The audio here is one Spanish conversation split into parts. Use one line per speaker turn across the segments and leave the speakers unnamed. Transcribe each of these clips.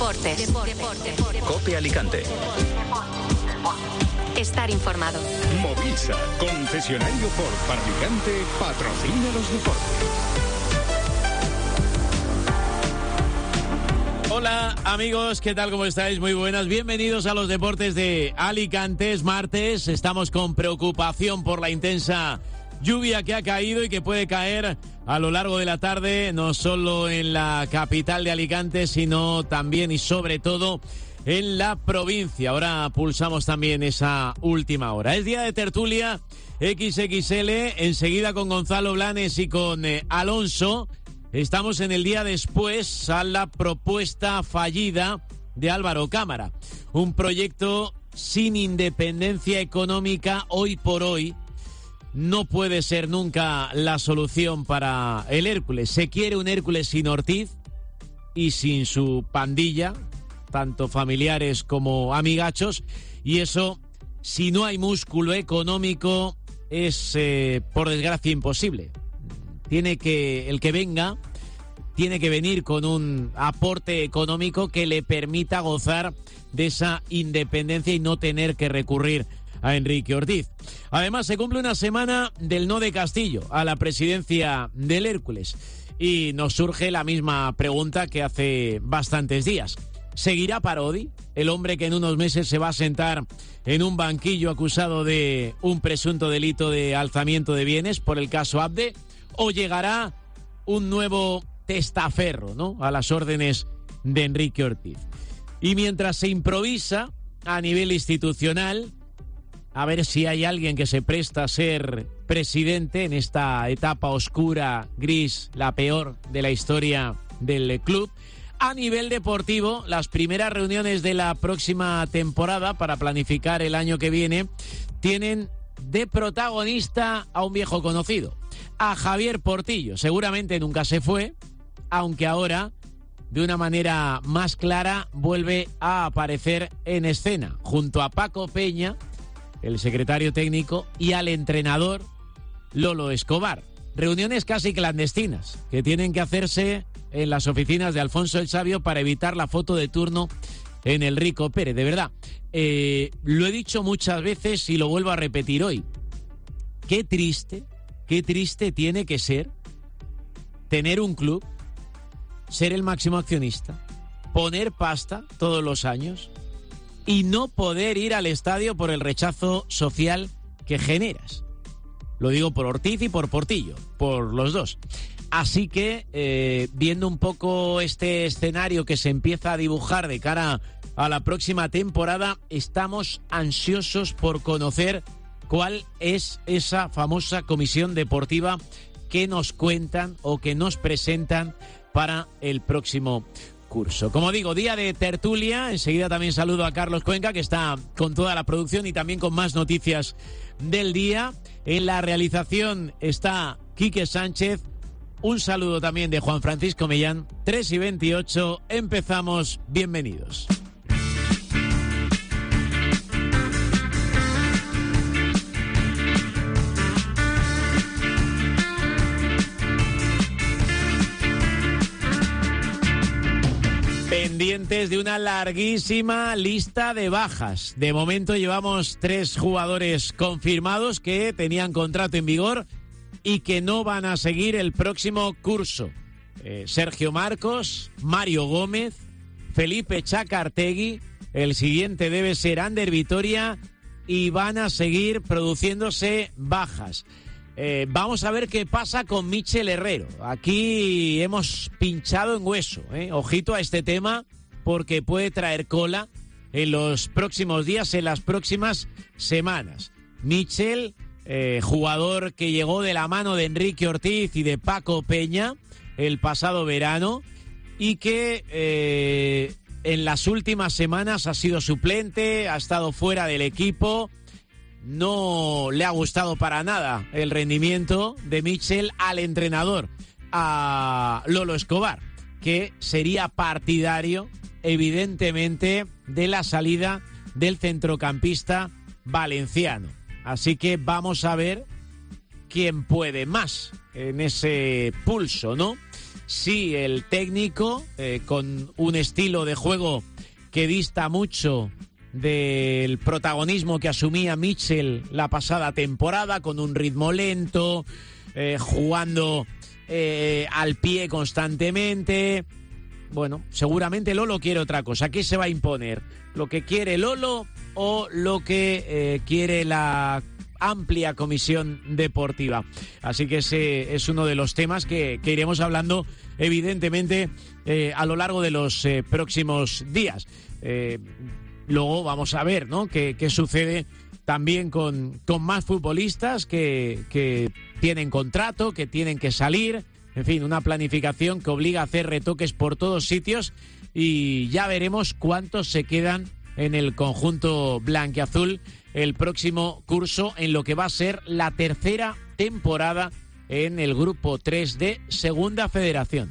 Deportes.
COPE Alicante.
Estar informado.
Movisa, concesionario Ford para Alicante, patrocina los deportes.
Hola amigos, ¿qué tal? ¿Cómo estáis? Muy buenas, bienvenidos a los deportes de Alicante. Es martes, estamos con preocupación por la intensa lluvia que ha caído y que puede caer a lo largo de la tarde, no solo en la capital de Alicante, sino también y sobre todo en la provincia. Ahora pulsamos también esa última hora. Es día de tertulia XXL, enseguida con Gonzalo Blanes y con Alonso. Estamos en el día después a la propuesta fallida de Álvaro Cámara. Un proyecto sin independencia económica hoy por hoy no puede ser nunca la solución para el Hércules. Se quiere un Hércules sin Ortiz y sin su pandilla, tanto familiares como amigachos, y eso, si no hay músculo económico, es por desgracia imposible. El que venga tiene que venir con un aporte económico que le permita gozar de esa independencia y no tener que recurrir a Enrique Ortiz. Además, se cumple una semana del no de Castillo a la presidencia del Hércules y nos surge la misma pregunta que hace bastantes días. ¿Seguirá Parodi, el hombre que en unos meses se va a sentar en un banquillo acusado de un presunto delito de alzamiento de bienes por el caso Abde? ¿O llegará un nuevo testaferro, ¿no?, a las órdenes de Enrique Ortiz? Y mientras se improvisa a nivel institucional, a ver si hay alguien que se presta a ser presidente en esta etapa oscura, gris, la peor de la historia del club. A nivel deportivo, las primeras reuniones de la próxima temporada para planificar el año que viene tienen de protagonista a un viejo conocido, a Javier Portillo. Seguramente nunca se fue, aunque ahora, de una manera más clara, vuelve a aparecer en escena, junto a Paco Peña, el secretario técnico, y al entrenador Lolo Escobar. Reuniones casi clandestinas que tienen que hacerse en las oficinas de Alfonso el Sabio para evitar la foto de turno en el Rico Pérez. De verdad, lo he dicho muchas veces y lo vuelvo a repetir hoy. Qué triste tiene que ser tener un club, ser el máximo accionista, poner pasta todos los años y no poder ir al estadio por el rechazo social que generas. Lo digo por Ortiz y por Portillo, por los dos. Así que, viendo un poco este escenario que se empieza a dibujar de cara a la próxima temporada, estamos ansiosos por conocer cuál es esa famosa comisión deportiva que nos cuentan o que nos presentan para el próximo curso. Como digo, día de tertulia. Enseguida también saludo a Carlos Cuenca, que está con toda la producción y también con más noticias del día. En la realización está Quique Sánchez. Un saludo también de Juan Francisco Millán. 3:28, empezamos. Bienvenidos. Pendientes de una larguísima lista de bajas. De momento llevamos 3 jugadores confirmados que tenían contrato en vigor y que no van a seguir el próximo curso. Sergio Marcos, Mario Gómez, Felipe Chacartegui, el siguiente debe ser Ander Vitoria y van a seguir produciéndose bajas. Vamos a ver qué pasa con Michel Herrero. Aquí hemos pinchado en hueso, Ojito a este tema porque puede traer cola en los próximos días, en las próximas semanas. Michel, jugador que llegó de la mano de Enrique Ortiz y de Paco Peña el pasado verano y que en las últimas semanas ha sido suplente, ha estado fuera del equipo. No le ha gustado para nada el rendimiento de Michel al entrenador, a Lolo Escobar, que sería partidario, evidentemente, de la salida del centrocampista valenciano. Así que vamos a ver quién puede más en ese pulso, ¿no? Sí, el técnico, con un estilo de juego que dista mucho del protagonismo que asumía Mitchell la pasada temporada, con un ritmo lento, jugando al pie constantemente. Bueno, seguramente Lolo quiere otra cosa. ¿Qué se va a imponer? ¿Lo que quiere Lolo o lo que quiere la amplia comisión deportiva? Así que ese es uno de los temas que iremos hablando, evidentemente, a lo largo de los próximos días. Luego vamos a ver, ¿no?, qué sucede también con más futbolistas que tienen contrato, que tienen que salir. En fin, una planificación que obliga a hacer retoques por todos sitios y ya veremos cuántos se quedan en el conjunto blanquiazul el próximo curso, en lo que va a ser la tercera temporada en el Grupo 3 de Segunda Federación.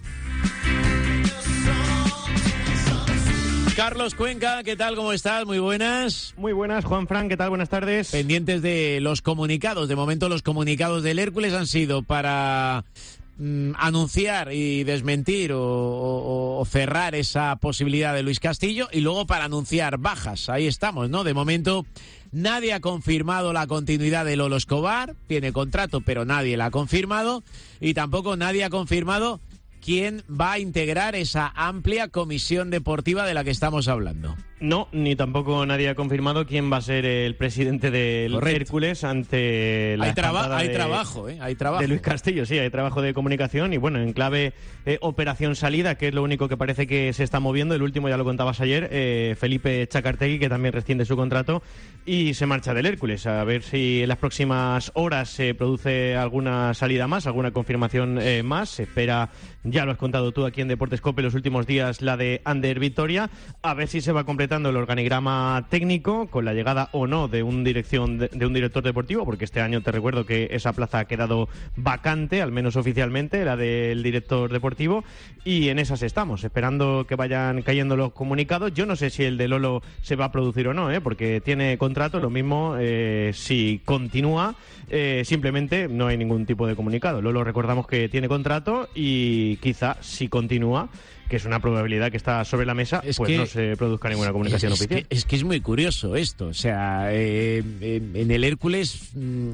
Carlos Cuenca, ¿qué tal? ¿Cómo estás? Muy buenas.
Muy buenas, Juanfran, ¿qué tal? Buenas tardes.
Pendientes de los comunicados. De momento los comunicados del Hércules han sido para anunciar y desmentir o cerrar esa posibilidad de Luis Castillo, y luego para anunciar bajas. Ahí estamos, ¿no? De momento nadie ha confirmado la continuidad de Lolo Escobar. Tiene contrato, pero nadie la ha confirmado, y tampoco nadie ha confirmado quién va a integrar esa amplia comisión deportiva de la que estamos hablando.
No, ni tampoco nadie ha confirmado quién va a ser el presidente del Hércules ante la
hay trabajo
de Luis Castillo. Sí, hay trabajo de comunicación y bueno, en clave operación salida, que es lo único que parece que se está moviendo. El último ya lo contabas ayer, Felipe Chacartegui, que también rescinde su contrato y se marcha del Hércules. A ver si en las próximas horas se produce alguna salida más, alguna confirmación más. Se espera, ya lo has contado tú aquí en Deportes COPE los últimos días, la de Ander Vitoria. A ver si se va completando el organigrama técnico con la llegada o no de un director deportivo, porque este año te recuerdo que esa plaza ha quedado vacante, al menos oficialmente, la del director deportivo, y en esas estamos, esperando que vayan cayendo los comunicados. Yo no sé si el de Lolo se va a producir o no, porque tiene contrato. Lo mismo si continúa, simplemente no hay ningún tipo de comunicado. Lolo, recordamos que tiene contrato y quizá si continúa, que es una probabilidad que está sobre la mesa, pues no se produzca ninguna comunicación oficial.
Es que es muy curioso esto. O sea, en el Hércules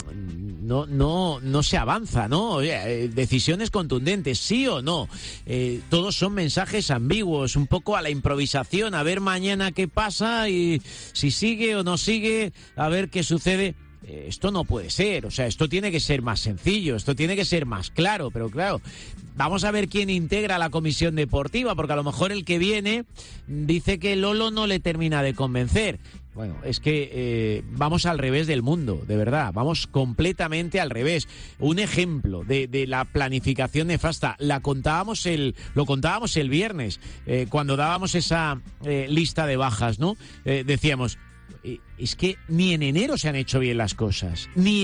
no se avanza, ¿no? Decisiones contundentes, sí o no. Todos son mensajes ambiguos, un poco a la improvisación, a ver mañana qué pasa y si sigue o no sigue, a ver qué sucede. Esto no puede ser, o sea, esto tiene que ser más sencillo, esto tiene que ser más claro, pero claro, vamos a ver quién integra la comisión deportiva, porque a lo mejor el que viene dice que Lolo no le termina de convencer. Bueno, es que vamos al revés del mundo, de verdad, vamos completamente al revés. Un ejemplo de la planificación nefasta, lo contábamos el viernes, cuando dábamos esa lista de bajas, ¿no? Decíamos, es que ni en enero se han hecho bien las cosas.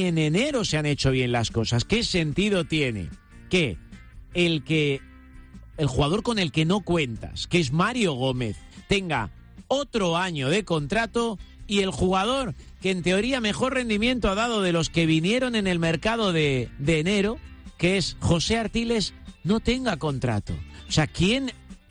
¿Qué sentido tiene que el jugador con el que no cuentas, que es Mario Gómez, tenga otro año de contrato, y el jugador que en teoría mejor rendimiento ha dado de los que vinieron en el mercado de enero, que es José Artiles, no tenga contrato? O sea, ¿quién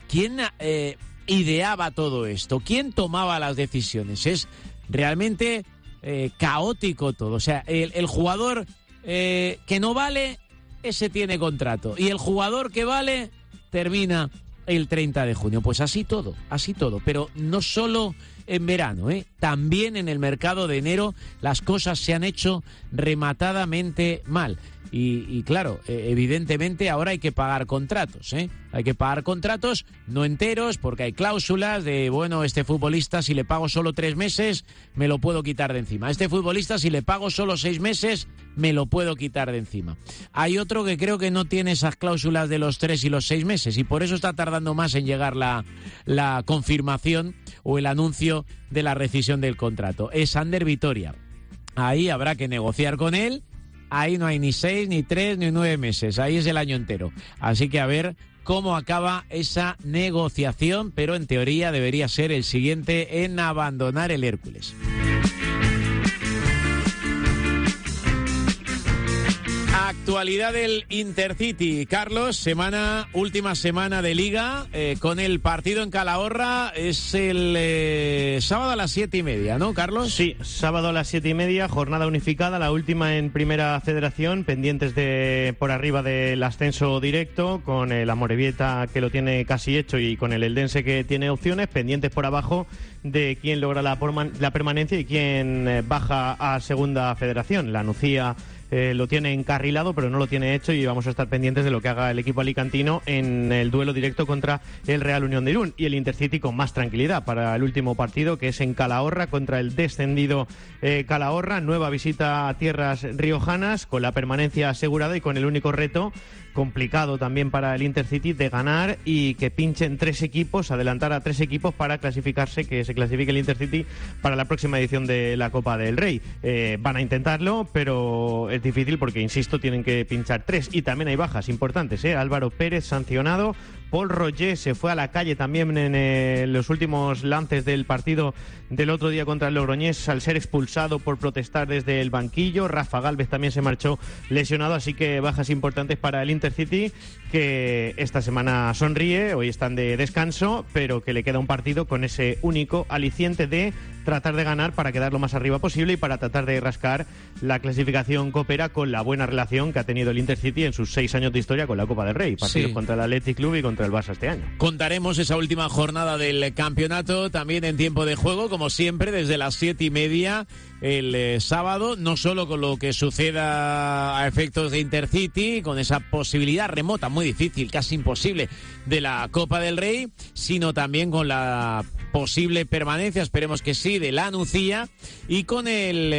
ideaba todo esto? ¿Quién tomaba las decisiones? Es realmente caótico todo. O sea, el jugador que no vale, ese tiene contrato, y el jugador que vale termina el 30 de junio. Pues así todo, pero no solo en verano, también en el mercado de enero las cosas se han hecho rematadamente mal. Y claro, evidentemente ahora hay que pagar contratos, Hay que pagar contratos no enteros, porque hay cláusulas de, bueno, este futbolista si le pago solo 3 meses, me lo puedo quitar de encima. Este futbolista si le pago solo 6 meses, me lo puedo quitar de encima. Hay otro que creo que no tiene esas cláusulas de los 3 y los 6 meses, y por eso está tardando más en llegar la confirmación o el anuncio de la rescisión del contrato. Es Ander Vitoria. Ahí habrá que negociar con él. Ahí no hay ni 6, ni 3, ni 9 meses. Ahí es el año entero. Así que a ver cómo acaba esa negociación, pero en teoría debería ser el siguiente en abandonar el Hércules. actualidad del Intercity. Carlos, última semana de Liga, con el partido en Calahorra. Es el sábado a las 7:30, ¿no, Carlos?
Sí, sábado a las 7:30, jornada unificada, la última en Primera Federación, pendientes de por arriba del ascenso directo, con el Amorebieta que lo tiene casi hecho y con el Eldense que tiene opciones, pendientes por abajo de quién logra la permanencia y quién baja a Segunda Federación. La Nucía lo tiene encarrilado, pero no lo tiene hecho, y vamos a estar pendientes de lo que haga el equipo alicantino en el duelo directo contra el Real Unión de Irún. Y el Intercity con más tranquilidad para el último partido, que es en Calahorra contra el descendido Calahorra. Nueva visita a tierras riojanas, con la permanencia asegurada y con el único reto complicado también para el Intercity de ganar y que pinchen 3 equipos, adelantar a 3 equipos para clasificarse, que se clasifique el Intercity para la próxima edición de la Copa del Rey. Van a intentarlo, pero es difícil porque, insisto, tienen que pinchar 3 y también hay bajas importantes. Álvaro Pérez sancionado, Paul Roger se fue a la calle también en los últimos lances del partido del otro día contra el Logroñés al ser expulsado por protestar desde el banquillo. Rafa Gálvez también se marchó lesionado, así que bajas importantes para el Intercity, que esta semana sonríe, hoy están de descanso, pero que le queda un partido con ese único aliciente de tratar de ganar para quedar lo más arriba posible y para tratar de rascar la clasificación copera con la buena relación que ha tenido el Intercity en sus 6 años de historia con la Copa del Rey, partidos contra el Athletic Club y contra el Barça este año.
Contaremos esa última jornada del campeonato también en tiempo de juego, como siempre, desde las 7:30 el sábado, no solo con lo que suceda a efectos de Intercity, con esa posibilidad remota, muy difícil, casi imposible, de la Copa del Rey, sino también con la posible permanencia, esperemos que sí, de la Nucía, y con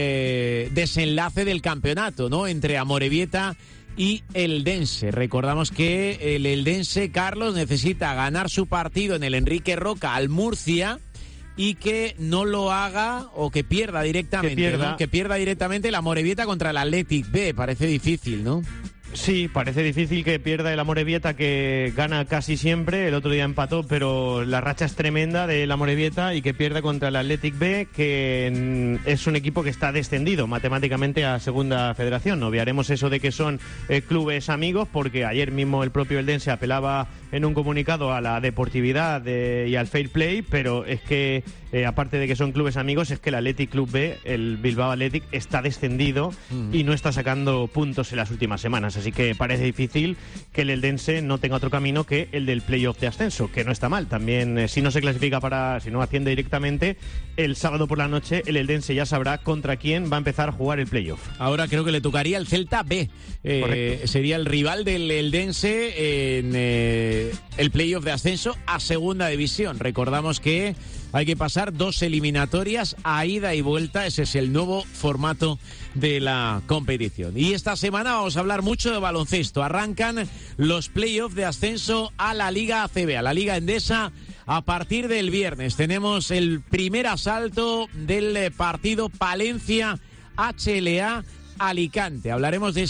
el desenlace del campeonato, ¿no?, entre Amorebieta y Eldense. Recordamos que el Eldense, Carlos, necesita ganar su partido en el Enrique Roca al Murcia y que no lo haga, o que pierda directamente, ¿no? Que pierda directamente la Amorebieta contra el Athletic B. Parece difícil, ¿no?
Sí, parece difícil que pierda el Amorebieta, que gana casi siempre. El otro día empató, pero la racha es tremenda del Amorebieta, y que pierda contra el Athletic B, que es un equipo que está descendido matemáticamente a Segunda Federación. Obviaremos eso de que son clubes amigos, porque ayer mismo el propio Eldense apelaba en un comunicado a la deportividad y al fair play, pero es que aparte de que son clubes amigos, es que el Athletic Club B, el Bilbao Athletic, está descendido y no está sacando puntos en las últimas semanas. Así que parece difícil que el Eldense no tenga otro camino que el del playoff de ascenso, que no está mal. También, si no se clasifica si no asciende directamente, el sábado por la noche el Eldense ya sabrá contra quién va a empezar a jugar el playoff.
Ahora creo que le tocaría el Celta B. Sería el rival del Eldense en el playoff de ascenso a Segunda División. Recordamos que hay que pasar 2 eliminatorias a ida y vuelta. Ese es el nuevo formato de la competición. Y esta semana vamos a hablar mucho de baloncesto. Arrancan los playoffs de ascenso a la Liga ACB, a la Liga Endesa, a partir del viernes. Tenemos el primer asalto del partido Palencia HLA Alicante. Hablaremos de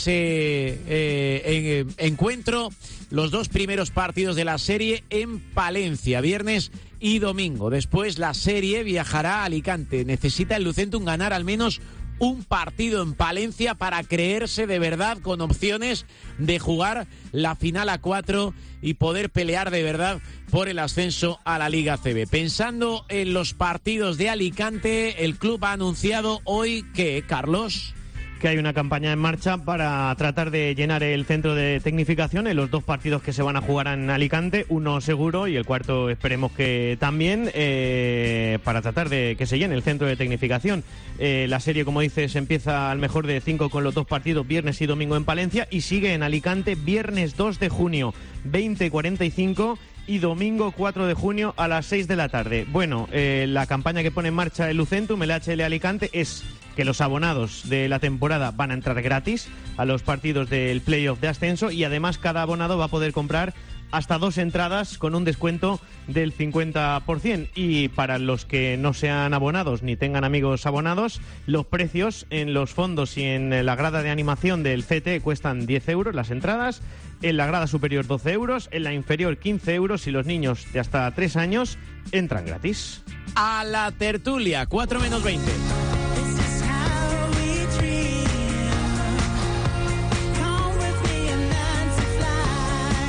ese encuentro, los 2 primeros partidos de la serie en Palencia, viernes y domingo. Después la serie viajará a Alicante. Necesita el Lucentum ganar al menos un partido en Palencia para creerse de verdad con opciones de jugar la final a 4 y poder pelear de verdad por el ascenso a la Liga ACB. Pensando en los partidos de Alicante, el club ha anunciado hoy que, Carlos,
que hay una campaña en marcha para tratar de llenar el centro de tecnificación en los 2 partidos que se van a jugar en Alicante, uno seguro y el cuarto esperemos que también, para tratar de que se llene el centro de tecnificación. La serie, como dices, empieza al mejor de 5 con los 2 partidos viernes y domingo en Palencia, y sigue en Alicante viernes 2 de junio, 20:45, y domingo 4 de junio a las 6 de la tarde. Bueno, la campaña que pone en marcha el Lucentum, el HL Alicante, es que los abonados de la temporada van a entrar gratis a los partidos del playoff de ascenso, y además cada abonado va a poder comprar hasta 2 entradas con un descuento del 50%. Y para los que no sean abonados ni tengan amigos abonados, los precios en los fondos y en la grada de animación del CT cuestan 10 euros las entradas, en la grada superior 12 euros, en la inferior 15 euros y los niños de hasta 3 años entran gratis.
A la tertulia, 4 menos 20.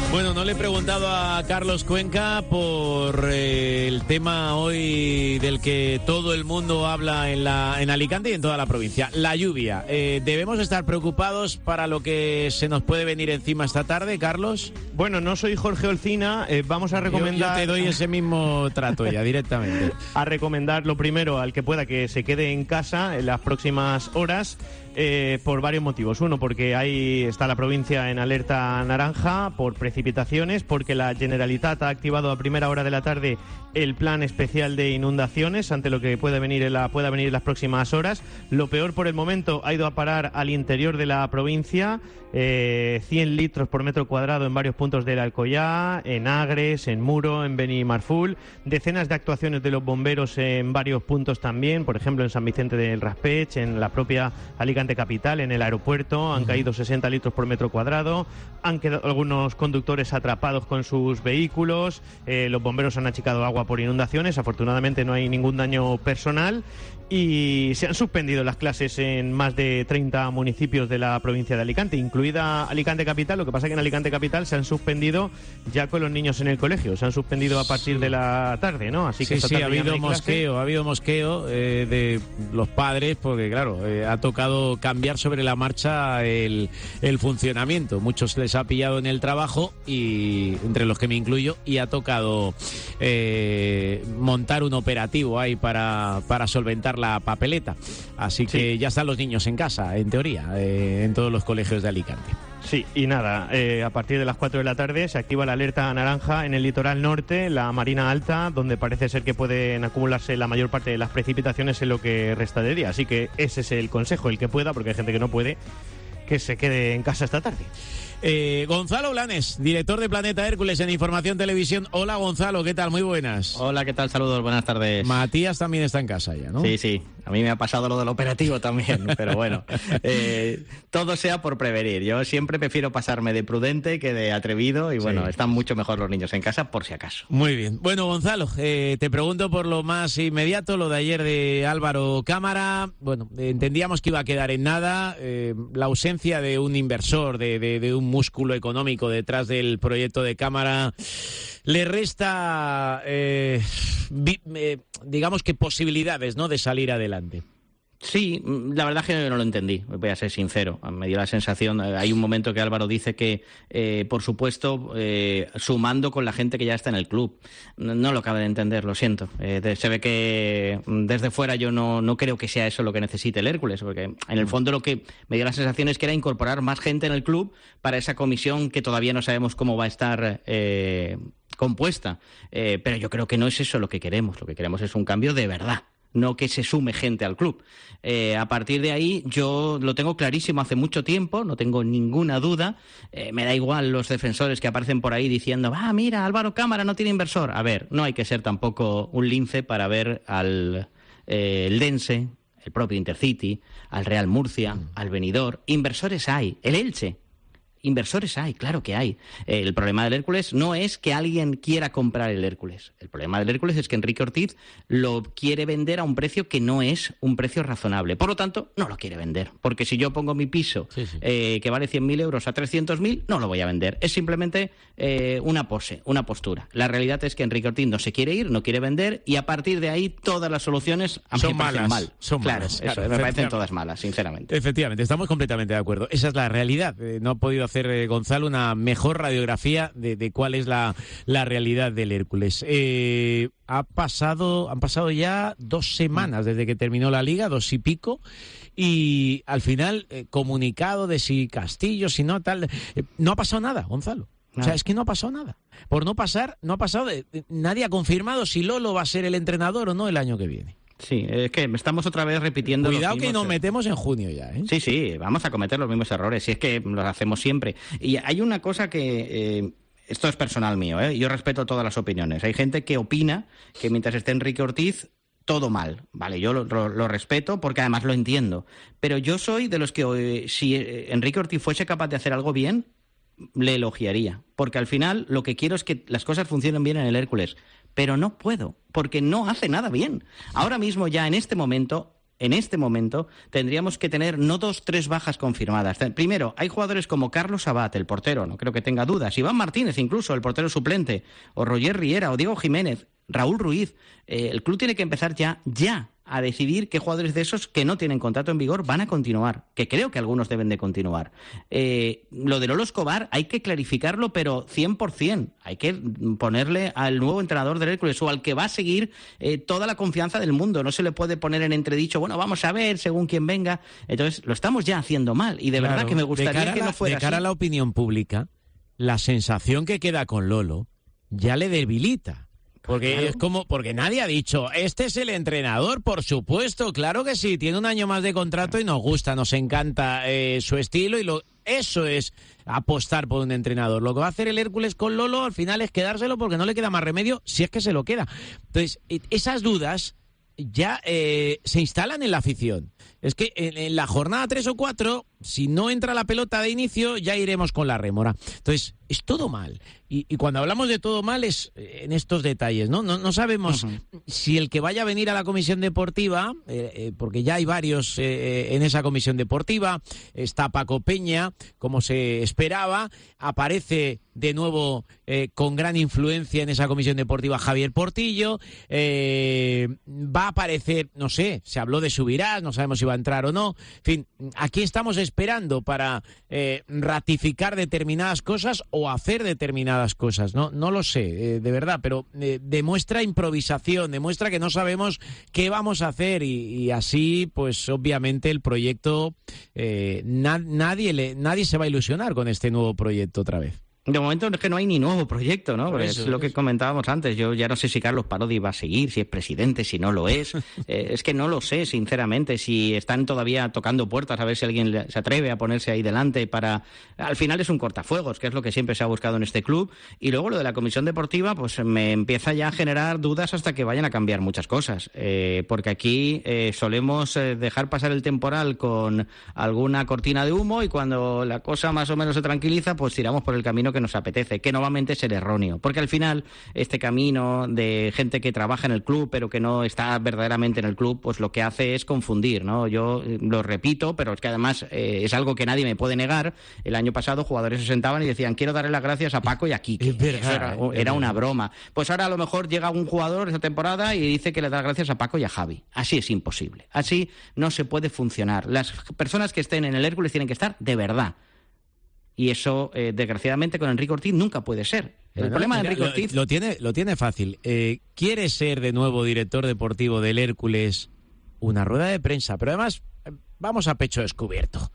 Bueno, no le he preguntado a Carlos Cuenca por el tema hoy del que todo el mundo habla en Alicante y en toda la provincia, la lluvia. ¿Debemos estar preocupados para lo que se nos puede venir encima esta tarde, Carlos?
Bueno, no soy Jorge Olcina, vamos a recomendar...
Yo te doy ese mismo trato ya, directamente.
A recomendar lo primero al que pueda que se quede en casa en las próximas horas, por varios motivos. Uno, porque ahí está la provincia en alerta naranja por precipitaciones, porque la Generalitat ha activado a primera hora de la tarde el plan especial de inundaciones ante lo que pueda venir en las próximas horas. Lo peor por el momento ha ido a parar al interior de la provincia, 100 litros por metro cuadrado en varios puntos del Alcoyá, en Agres, en Muro, en Benimarful, decenas de actuaciones de los bomberos en varios puntos también, por ejemplo en San Vicente del Raspech, en la propia Alicante capital, en el aeropuerto, han caído 60 litros por metro cuadrado, han quedado algunos conductores atrapados con sus vehículos, los bomberos han achicado agua por inundaciones, afortunadamente no hay ningún daño personal y se han suspendido las clases en más de 30 municipios de la provincia de Alicante, incluida Alicante capital. Lo que pasa es que en Alicante capital se han suspendido ya con los niños en el colegio, se han suspendido a partir de la tarde, ¿no? Así que
sí, ha habido mosqueo de los padres porque claro, ha tocado cambiar sobre la marcha el funcionamiento. Muchos les ha pillado en el trabajo, y entre los que me incluyo, y ha tocado montar un operativo ahí para solventar la papeleta. Así que ya están los niños en casa, en teoría, en todos los colegios de Alicante.
Sí, y nada, a partir de las 4 de la tarde se activa la alerta naranja en el litoral norte, la Marina Alta, donde parece ser que pueden acumularse la mayor parte de las precipitaciones en lo que resta de día. Así que ese es el consejo, el que pueda, porque hay gente que no puede, que se quede en casa esta tarde.
Gonzalo Blanes, director de Planeta Hércules en Información Televisión. Hola Gonzalo, ¿qué tal? Muy buenas.
Hola, ¿qué tal? Saludos, buenas tardes.
Matías también está en casa ya, ¿no?
Sí, a mí me ha pasado lo del operativo también, pero bueno, todo sea por prevenir. Yo siempre prefiero pasarme de prudente que de atrevido y bueno, están mucho mejor los niños en casa por si acaso.
Muy bien. Bueno, Gonzalo, te pregunto por lo más inmediato, lo de ayer de Álvaro Cámara. Bueno, entendíamos que iba a quedar en nada, la ausencia de un inversor, de un músculo económico detrás del proyecto de Cámara le resta, digamos que posibilidades, ¿no?, de salir adelante.
Sí, la verdad es que yo no lo entendí, voy a ser sincero. Me dio la sensación, hay un momento que Álvaro dice que, por supuesto, sumando con la gente que ya está en el club. No lo acabo de entender, lo siento. Se ve que desde fuera yo no creo que sea eso lo que necesite el Hércules, porque en el fondo lo que me dio la sensación es que era incorporar más gente en el club para esa comisión que todavía no sabemos cómo va a estar compuesta. Pero yo creo que no es eso lo que queremos. Lo que queremos es un cambio de verdad, no que se sume gente al club. A partir de ahí yo lo tengo clarísimo hace mucho tiempo, no tengo ninguna duda. Me da igual los defensores que aparecen por ahí diciendo mira, Álvaro Cámara no tiene inversor. A ver, no hay que ser tampoco un lince para ver al Eldense, el propio Intercity, al Real Murcia, al Benidorm. Inversores hay, el Elche. Inversores hay, claro que hay. El problema del Hércules no es que alguien quiera comprar el Hércules. El problema del Hércules es que Enrique Ortiz lo quiere vender a un precio que no es un precio razonable. Por lo tanto, no lo quiere vender. Porque si yo pongo mi piso que vale 100.000 euros a 300.000, no lo voy a vender. Es simplemente una pose, una postura. La realidad es que Enrique Ortiz no se quiere ir, no quiere vender, y a partir de ahí todas las soluciones
son malas.
Son malas. Eso, me parecen todas malas, sinceramente.
Efectivamente, estamos completamente de acuerdo. Esa es la realidad. No ha podido hacer Gonzalo una mejor radiografía de cuál es la realidad del Hércules. Han pasado ya 2 semanas desde que terminó la Liga, 2 y pico, y al final comunicado de si Castillo, si no tal, no ha pasado nada, Gonzalo. O sea, es que no ha pasado nada. Por no pasar, no ha pasado. Nadie ha confirmado si Lolo va a ser el entrenador o no el año que viene.
Sí, es que estamos otra vez repitiendo.
Cuidado que nos metemos en junio ya, ¿eh?
Sí, vamos a cometer los mismos errores, y es que los hacemos siempre. Y hay una cosa que... esto es personal mío, ¿eh? Yo respeto todas las opiniones. Hay gente que opina que mientras esté Enrique Ortiz, todo mal. Vale, yo lo respeto porque además lo entiendo. Pero yo soy de los que, si Enrique Ortiz fuese capaz de hacer algo bien, le elogiaría. Porque al final lo que quiero es que las cosas funcionen bien en el Hércules. Pero no puedo, porque no hace nada bien. Ahora mismo, ya en este momento, en este momento tendríamos que tener no 2, 3 bajas confirmadas. Primero, hay jugadores como Carlos Abad, el portero, no creo que tenga dudas, Iván Martínez incluso, el portero suplente, o Roger Riera, o Diego Jiménez, Raúl Ruiz. El club tiene que empezar ya a decidir qué jugadores de esos que no tienen contrato en vigor van a continuar, que creo que algunos deben de continuar. Lo de Lolo Escobar hay que clarificarlo, pero 100%. Hay que ponerle al nuevo entrenador del Hércules o al que va a seguir toda la confianza del mundo. No se le puede poner en entredicho, bueno, vamos a ver según quién venga. Entonces, lo estamos ya haciendo mal y de verdad que me gustaría que no fuera así.
De cara a la opinión pública, la sensación que queda con Lolo ya le debilita. Porque claro, es como, porque nadie ha dicho, este es el entrenador, por supuesto, claro que sí, tiene un año más de contrato y nos gusta, nos encanta su estilo y eso es apostar por un entrenador. Lo que va a hacer el Hércules con Lolo al final es quedárselo porque no le queda más remedio si es que se lo queda. Entonces, esas dudas ya se instalan en la afición. Es que en la jornada 3 o 4, si no entra la pelota de inicio, ya iremos con la rémora. Entonces, es todo mal. Y cuando hablamos de todo mal es en estos detalles, ¿no? No sabemos si el que vaya a venir a la comisión deportiva, porque ya hay varios en esa comisión deportiva, está Paco Peña, como se esperaba, aparece de nuevo con gran influencia en esa comisión deportiva Javier Portillo, va a aparecer, no sé, se habló de Subirás, no sabemos si va a entrar o no. En fin, aquí estamos esperando para ratificar determinadas cosas o hacer determinadas cosas, no lo sé, de verdad, pero demuestra improvisación, demuestra que no sabemos qué vamos a hacer y así, pues obviamente el proyecto, nadie se va a ilusionar con este nuevo proyecto otra vez.
De momento es que no hay ni nuevo proyecto, ¿no? Es lo que comentábamos antes. Yo ya no sé si Carlos Parodi va a seguir, si es presidente, si no lo es. Es que no lo sé, sinceramente, si están todavía tocando puertas a ver si alguien se atreve a ponerse ahí delante para... Al final es un cortafuegos, que es lo que siempre se ha buscado en este club. Y luego lo de la comisión deportiva, pues me empieza ya a generar dudas hasta que vayan a cambiar muchas cosas. Porque aquí solemos dejar pasar el temporal con alguna cortina de humo y cuando la cosa más o menos se tranquiliza, pues tiramos por el camino que nos apetece, que normalmente es el erróneo, porque al final este camino de gente que trabaja en el club pero que no está verdaderamente en el club, pues lo que hace es confundir, ¿no? Yo lo repito, pero es que además es algo que nadie me puede negar. El año pasado jugadores se sentaban y decían, quiero darle las gracias a Paco y a Quique. Era una broma. Pues ahora a lo mejor llega un jugador esa temporada y dice que le da las gracias a Paco y a Javi. Así es imposible. Así no se puede funcionar. Las personas que estén en el Hércules tienen que estar de verdad. Y eso, desgraciadamente, con Enrique Ortiz nunca puede ser. El problema de Enrique Ortiz...
Lo tiene fácil. ¿Quiere ser de nuevo director deportivo del Hércules? Una rueda de prensa. Pero además, vamos a pecho descubierto.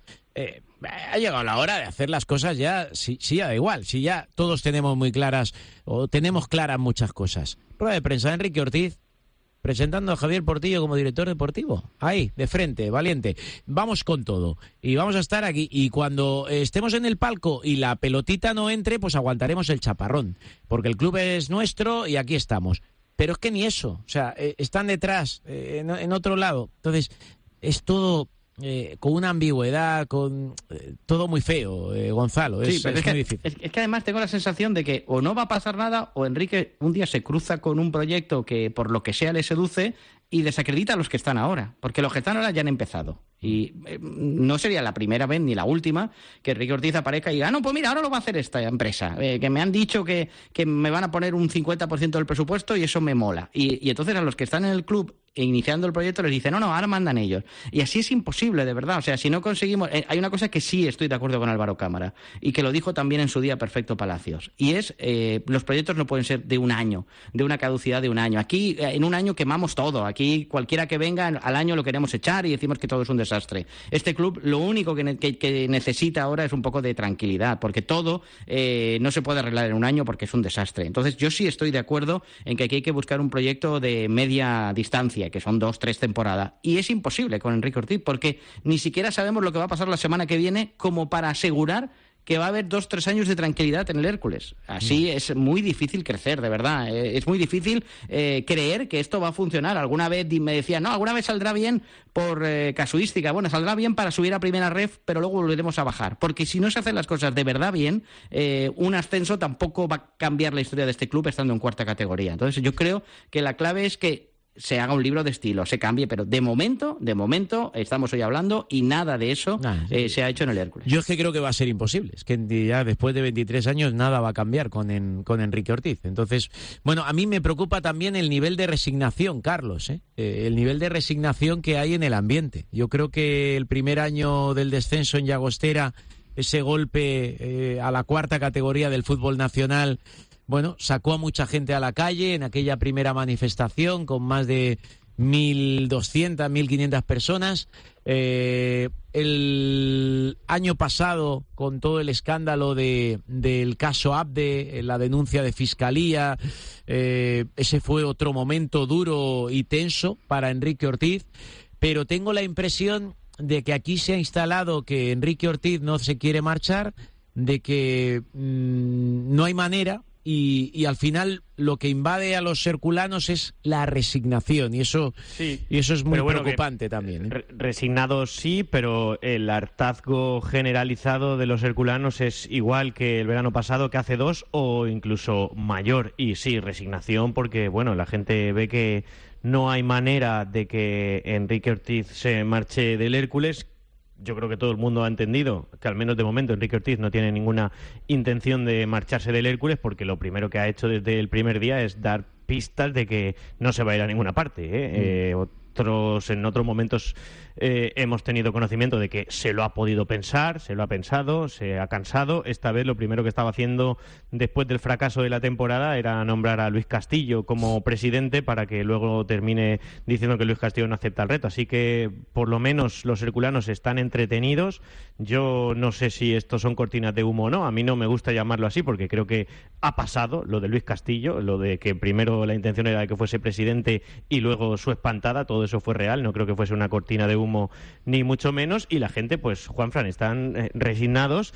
Ha llegado la hora de hacer las cosas ya. Sí, ya da igual. Si ya todos tenemos muy claras, o tenemos claras muchas cosas. Rueda de prensa de Enrique Ortiz, presentando a Javier Portillo como director deportivo. Ahí, de frente, valiente. Vamos con todo. Y vamos a estar aquí. Y cuando estemos en el palco y la pelotita no entre, pues aguantaremos el chaparrón. Porque el club es nuestro y aquí estamos. Pero es que ni eso. O sea, están detrás, en otro lado. Entonces, es todo... con una ambigüedad, con todo muy feo, Gonzalo.
Sí, pero
es muy difícil.
Es que además tengo la sensación de que o no va a pasar nada o Enrique un día se cruza con un proyecto que por lo que sea le seduce y desacredita a los que están ahora, porque los que están ahora ya han empezado. Y no sería la primera vez ni la última que Enrique Ortiz aparezca y diga, no, pues mira, ahora lo va a hacer esta empresa, que me han dicho que me van a poner un 50% del presupuesto y eso me mola. Y entonces a los que están en el club iniciando el proyecto les dice, no, ahora mandan ellos. Y así es imposible, de verdad. O sea, si no conseguimos... hay una cosa que sí estoy de acuerdo con Álvaro Cámara y que lo dijo también en su día Perfecto Palacios. Y es, los proyectos no pueden ser de un año, de una caducidad de un año. Aquí, en un año quemamos todo. Aquí, cualquiera que venga, al año lo queremos echar y decimos que todo es un desastre. Este club, lo único que necesita ahora es un poco de tranquilidad, porque todo no se puede arreglar en un año porque es un desastre. Entonces, yo sí estoy de acuerdo en que aquí hay que buscar un proyecto de media distancia, que son 2-3 temporadas. Y es imposible con Enrique Ortiz, porque ni siquiera sabemos lo que va a pasar la semana que viene como para asegurar que va a haber 2-3 años de tranquilidad en el Hércules. Así es muy difícil crecer, de verdad. Es muy difícil creer que esto va a funcionar. Alguna vez me decían, no, alguna vez saldrá bien por casuística. Bueno, saldrá bien para subir a primera ref, pero luego volveremos a bajar. Porque si no se hacen las cosas de verdad bien, un ascenso tampoco va a cambiar la historia de este club estando en cuarta categoría. Entonces yo creo que la clave es que se haga un libro de estilo, se cambie, pero de momento, estamos hoy hablando y nada de eso se ha hecho en el Hércules.
Yo es que creo que va a ser imposible, es que ya después de 23 años nada va a cambiar con Enrique Ortiz. Entonces, bueno, a mí me preocupa también el nivel de resignación, Carlos, el nivel de resignación que hay en el ambiente. Yo creo que el primer año del descenso en Llagostera, ese golpe a la 4ª categoría del fútbol nacional, bueno, sacó a mucha gente a la calle en aquella primera manifestación con más de 1.200, 1.500 personas. El año pasado, con todo el escándalo del caso Abde, la denuncia de Fiscalía, ese fue otro momento duro y tenso para Enrique Ortiz, pero tengo la impresión de que aquí se ha instalado que Enrique Ortiz no se quiere marchar, de que no hay manera. Y al final lo que invade a los herculanos es la resignación y eso es muy preocupante también.
Resignados sí, pero el hartazgo generalizado de los herculanos es igual que el verano pasado, que hace 2 o incluso mayor. Y sí, resignación porque bueno, la gente ve que no hay manera de que Enrique Ortiz se marche del Hércules. Yo creo que todo el mundo ha entendido que al menos de momento Enrique Ortiz no tiene ninguna intención de marcharse del Hércules, porque lo primero que ha hecho desde el primer día es dar pistas de que no se va a ir a ninguna parte. En otros momentos hemos tenido conocimiento de que se lo ha podido pensar, se lo ha pensado, se ha cansado. Esta vez lo primero que estaba haciendo después del fracaso de la temporada era nombrar a Luis Castillo como presidente, para que luego termine diciendo que Luis Castillo no acepta el reto. Así que por lo menos los herculanos están entretenidos. Yo no sé si esto son cortinas de humo o no, a mí no me gusta llamarlo así porque creo que ha pasado lo de Luis Castillo, lo de que primero la intención era que fuese presidente y luego su espantada, todo eso fue real, no creo que fuese una cortina de humo ni mucho menos. Y la gente, pues Juanfran, están resignados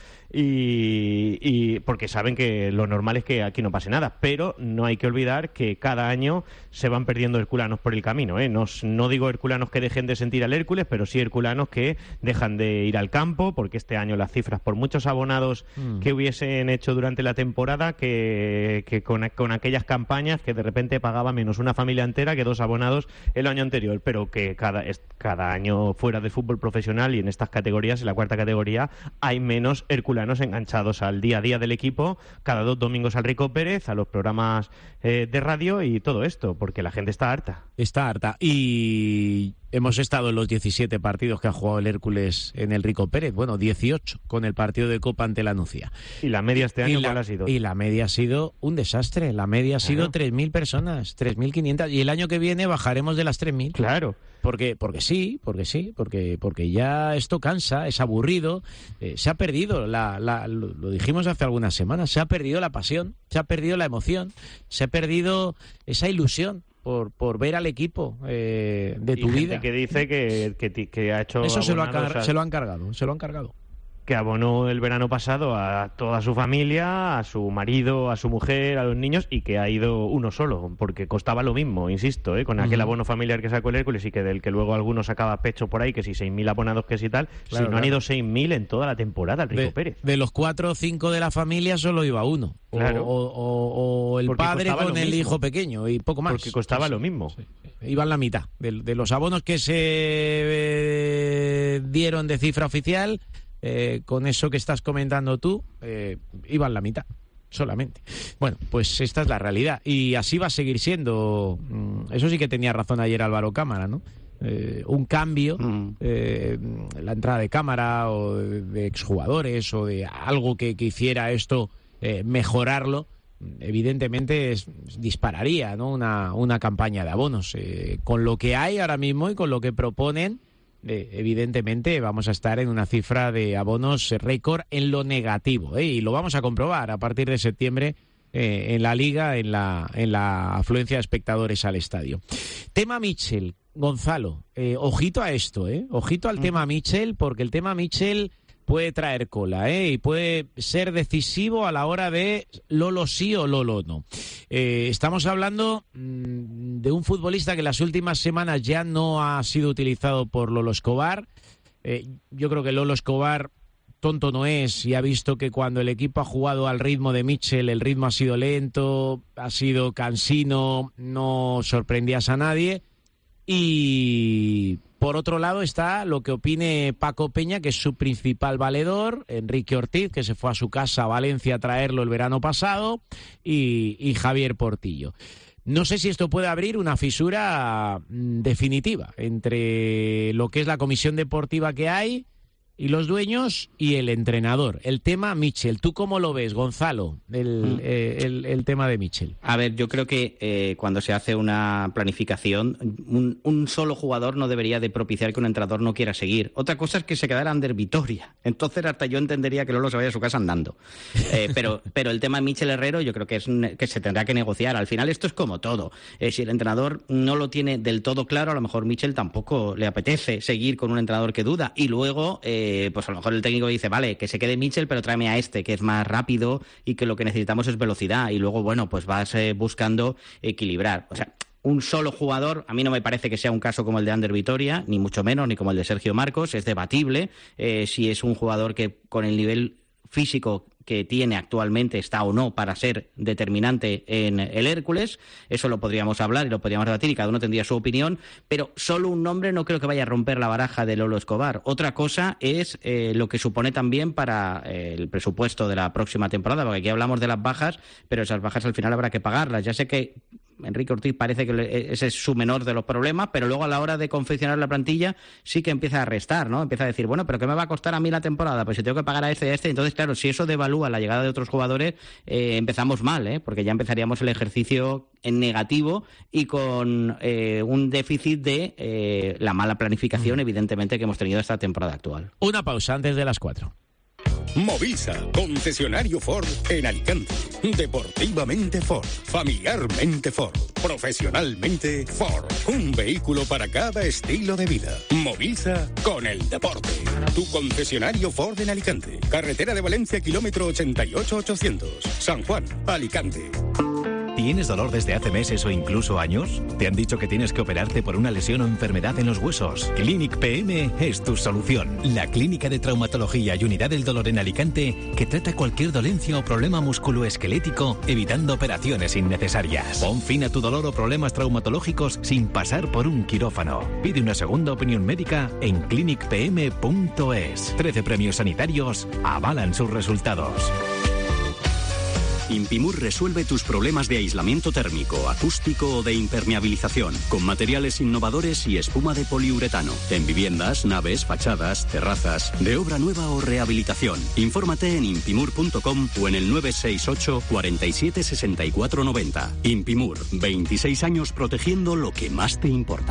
y porque saben que lo normal es que aquí no pase nada, pero no hay que olvidar que cada año se van perdiendo herculanos por el camino, no digo herculanos que dejen de sentir al Hércules, pero sí herculanos que dejan de ir al campo, porque este año las cifras, por muchos abonados que hubiesen hecho durante la temporada, que con aquellas campañas que de repente pagaba menos una familia entera que 2 abonados el año anterior, pero que cada año fuera del fútbol profesional y en estas categorías, en la 4ª categoría, hay menos herculanos enganchados al día a día del equipo, cada 2 domingos al Rico Pérez, a los programas de radio y todo esto, porque la gente está harta.
Está harta. Y hemos estado en los 17 partidos que ha jugado el Hércules en el Rico Pérez. Bueno, 18 con el partido de Copa ante la Nucía.
¿Y la media este año cuál ha sido?
Y la media ha sido un desastre. La media ha sido 3.000 personas, 3.500. Y el año que viene bajaremos de las 3.000.
Claro.
Porque ya esto cansa, es aburrido, se ha perdido, lo dijimos hace algunas semanas, se ha perdido la pasión, se ha perdido la emoción, se ha perdido esa ilusión por ver al equipo de tu vida.
Que dice que ha hecho...
Eso se lo han cargado.
Que abonó el verano pasado a toda su familia, a su marido, a su mujer, a los niños, y que ha ido uno solo, porque costaba lo mismo, insisto, con aquel abono familiar que sacó el Hércules y que del que luego algunos sacaba pecho por ahí, que si 6.000 abonados que si tal, claro, si no han ido 6.000 en toda la temporada al Rico Pérez.
De los 4 o 5 de la familia solo iba uno, claro. o el porque padre con el hijo pequeño y poco más.
Porque costaba lo mismo.
Sí. Iban la mitad de los abonos que se dieron de cifra oficial. Con eso que estás comentando tú, iban la mitad solamente. Bueno, pues esta es la realidad y así va a seguir siendo. Eso sí que tenía razón ayer Álvaro Cámara, ¿no? Un cambio, la entrada de Cámara o de exjugadores o de algo que hiciera esto mejorarlo, evidentemente dispararía, ¿no? Una campaña de abonos. Con lo que hay ahora mismo y con lo que proponen, evidentemente vamos a estar en una cifra de abonos récord en lo negativo, y lo vamos a comprobar a partir de septiembre en la Liga, en la afluencia de espectadores al estadio. Tema Mitchell, Gonzalo, ojito a esto, ojito al tema Mitchell, porque el tema Mitchell puede traer cola, y puede ser decisivo a la hora de Lolo sí o Lolo no. Estamos hablando de un futbolista que en las últimas semanas ya no ha sido utilizado por Lolo Escobar. Yo creo que Lolo Escobar tonto no es y ha visto que cuando el equipo ha jugado al ritmo de Mitchell, el ritmo ha sido lento, ha sido cansino, no sorprendías a nadie. Y por otro lado está lo que opine Paco Peña, que es su principal valedor, Enrique Ortiz, que se fue a su casa a Valencia a traerlo el verano pasado, y Javier Portillo. No sé si esto puede abrir una fisura definitiva entre lo que es la comisión deportiva que hay y los dueños y el entrenador. El tema Mitchell, ¿tú cómo lo ves, Gonzalo, el tema de Mitchell?
A ver, yo creo que cuando se hace una planificación, un solo jugador no debería de propiciar que un entrenador no quiera seguir. Otra cosa es que se quedara under Vitoria. Entonces hasta yo entendería que Lolo se vaya a su casa andando. Pero el tema Mitchell Herrero yo creo que que se tendrá que negociar. Al final esto es como todo. Si el entrenador no lo tiene del todo claro, a lo mejor Mitchell tampoco le apetece seguir con un entrenador que duda. Y luego pues a lo mejor el técnico dice, vale, que se quede Mitchell, pero tráeme a este, que es más rápido y que lo que necesitamos es velocidad. Y luego, bueno, pues vas buscando equilibrar. O sea, un solo jugador, a mí no me parece que sea un caso como el de Ander Vitoria, ni mucho menos, ni como el de Sergio Marcos. Es debatible si es un jugador que con el nivel físico que tiene actualmente está o no para ser determinante en el Hércules. Eso lo podríamos hablar y lo podríamos debatir y cada uno tendría su opinión, pero solo un nombre no creo que vaya a romper la baraja de Lolo Escobar. Otra cosa es lo que supone también para el presupuesto de la próxima temporada, porque aquí hablamos de las bajas, pero esas bajas al final habrá que pagarlas. Ya sé que Enrique Ortiz parece que ese es su menor de los problemas, pero luego a la hora de confeccionar la plantilla sí que empieza a restar, ¿no? Empieza a decir, bueno, ¿pero qué me va a costar a mí la temporada? Pues si tengo que pagar a este y a este. Entonces, claro, si eso devalúa la llegada de otros jugadores, empezamos mal, porque ya empezaríamos el ejercicio en negativo y con un déficit de la mala planificación, evidentemente, que hemos tenido esta temporada actual.
Una pausa antes de las 4.
Movisa, concesionario Ford en Alicante. Deportivamente Ford, familiarmente Ford, profesionalmente Ford. Un vehículo para cada estilo de vida. Movisa con el deporte. Tu concesionario Ford en Alicante. Carretera de Valencia, kilómetro 88-800. San Juan, Alicante.
¿Tienes dolor desde hace meses o incluso años? ¿Te han dicho que tienes que operarte por una lesión o enfermedad en los huesos? Clinic PM es tu solución. La clínica de traumatología y unidad del dolor en Alicante que trata cualquier dolencia o problema musculoesquelético, evitando operaciones innecesarias. Pon fin a tu dolor o problemas traumatológicos sin pasar por un quirófano. Pide una segunda opinión médica en clinicpm.es. 13 premios sanitarios avalan sus resultados.
Impimur resuelve tus problemas de aislamiento térmico, acústico o de impermeabilización, con materiales innovadores y espuma de poliuretano, en viviendas, naves, fachadas, terrazas, de obra nueva o rehabilitación. Infórmate en impimur.com o en el 968 47 64 90. Impimur, 26 años protegiendo lo que más te importa.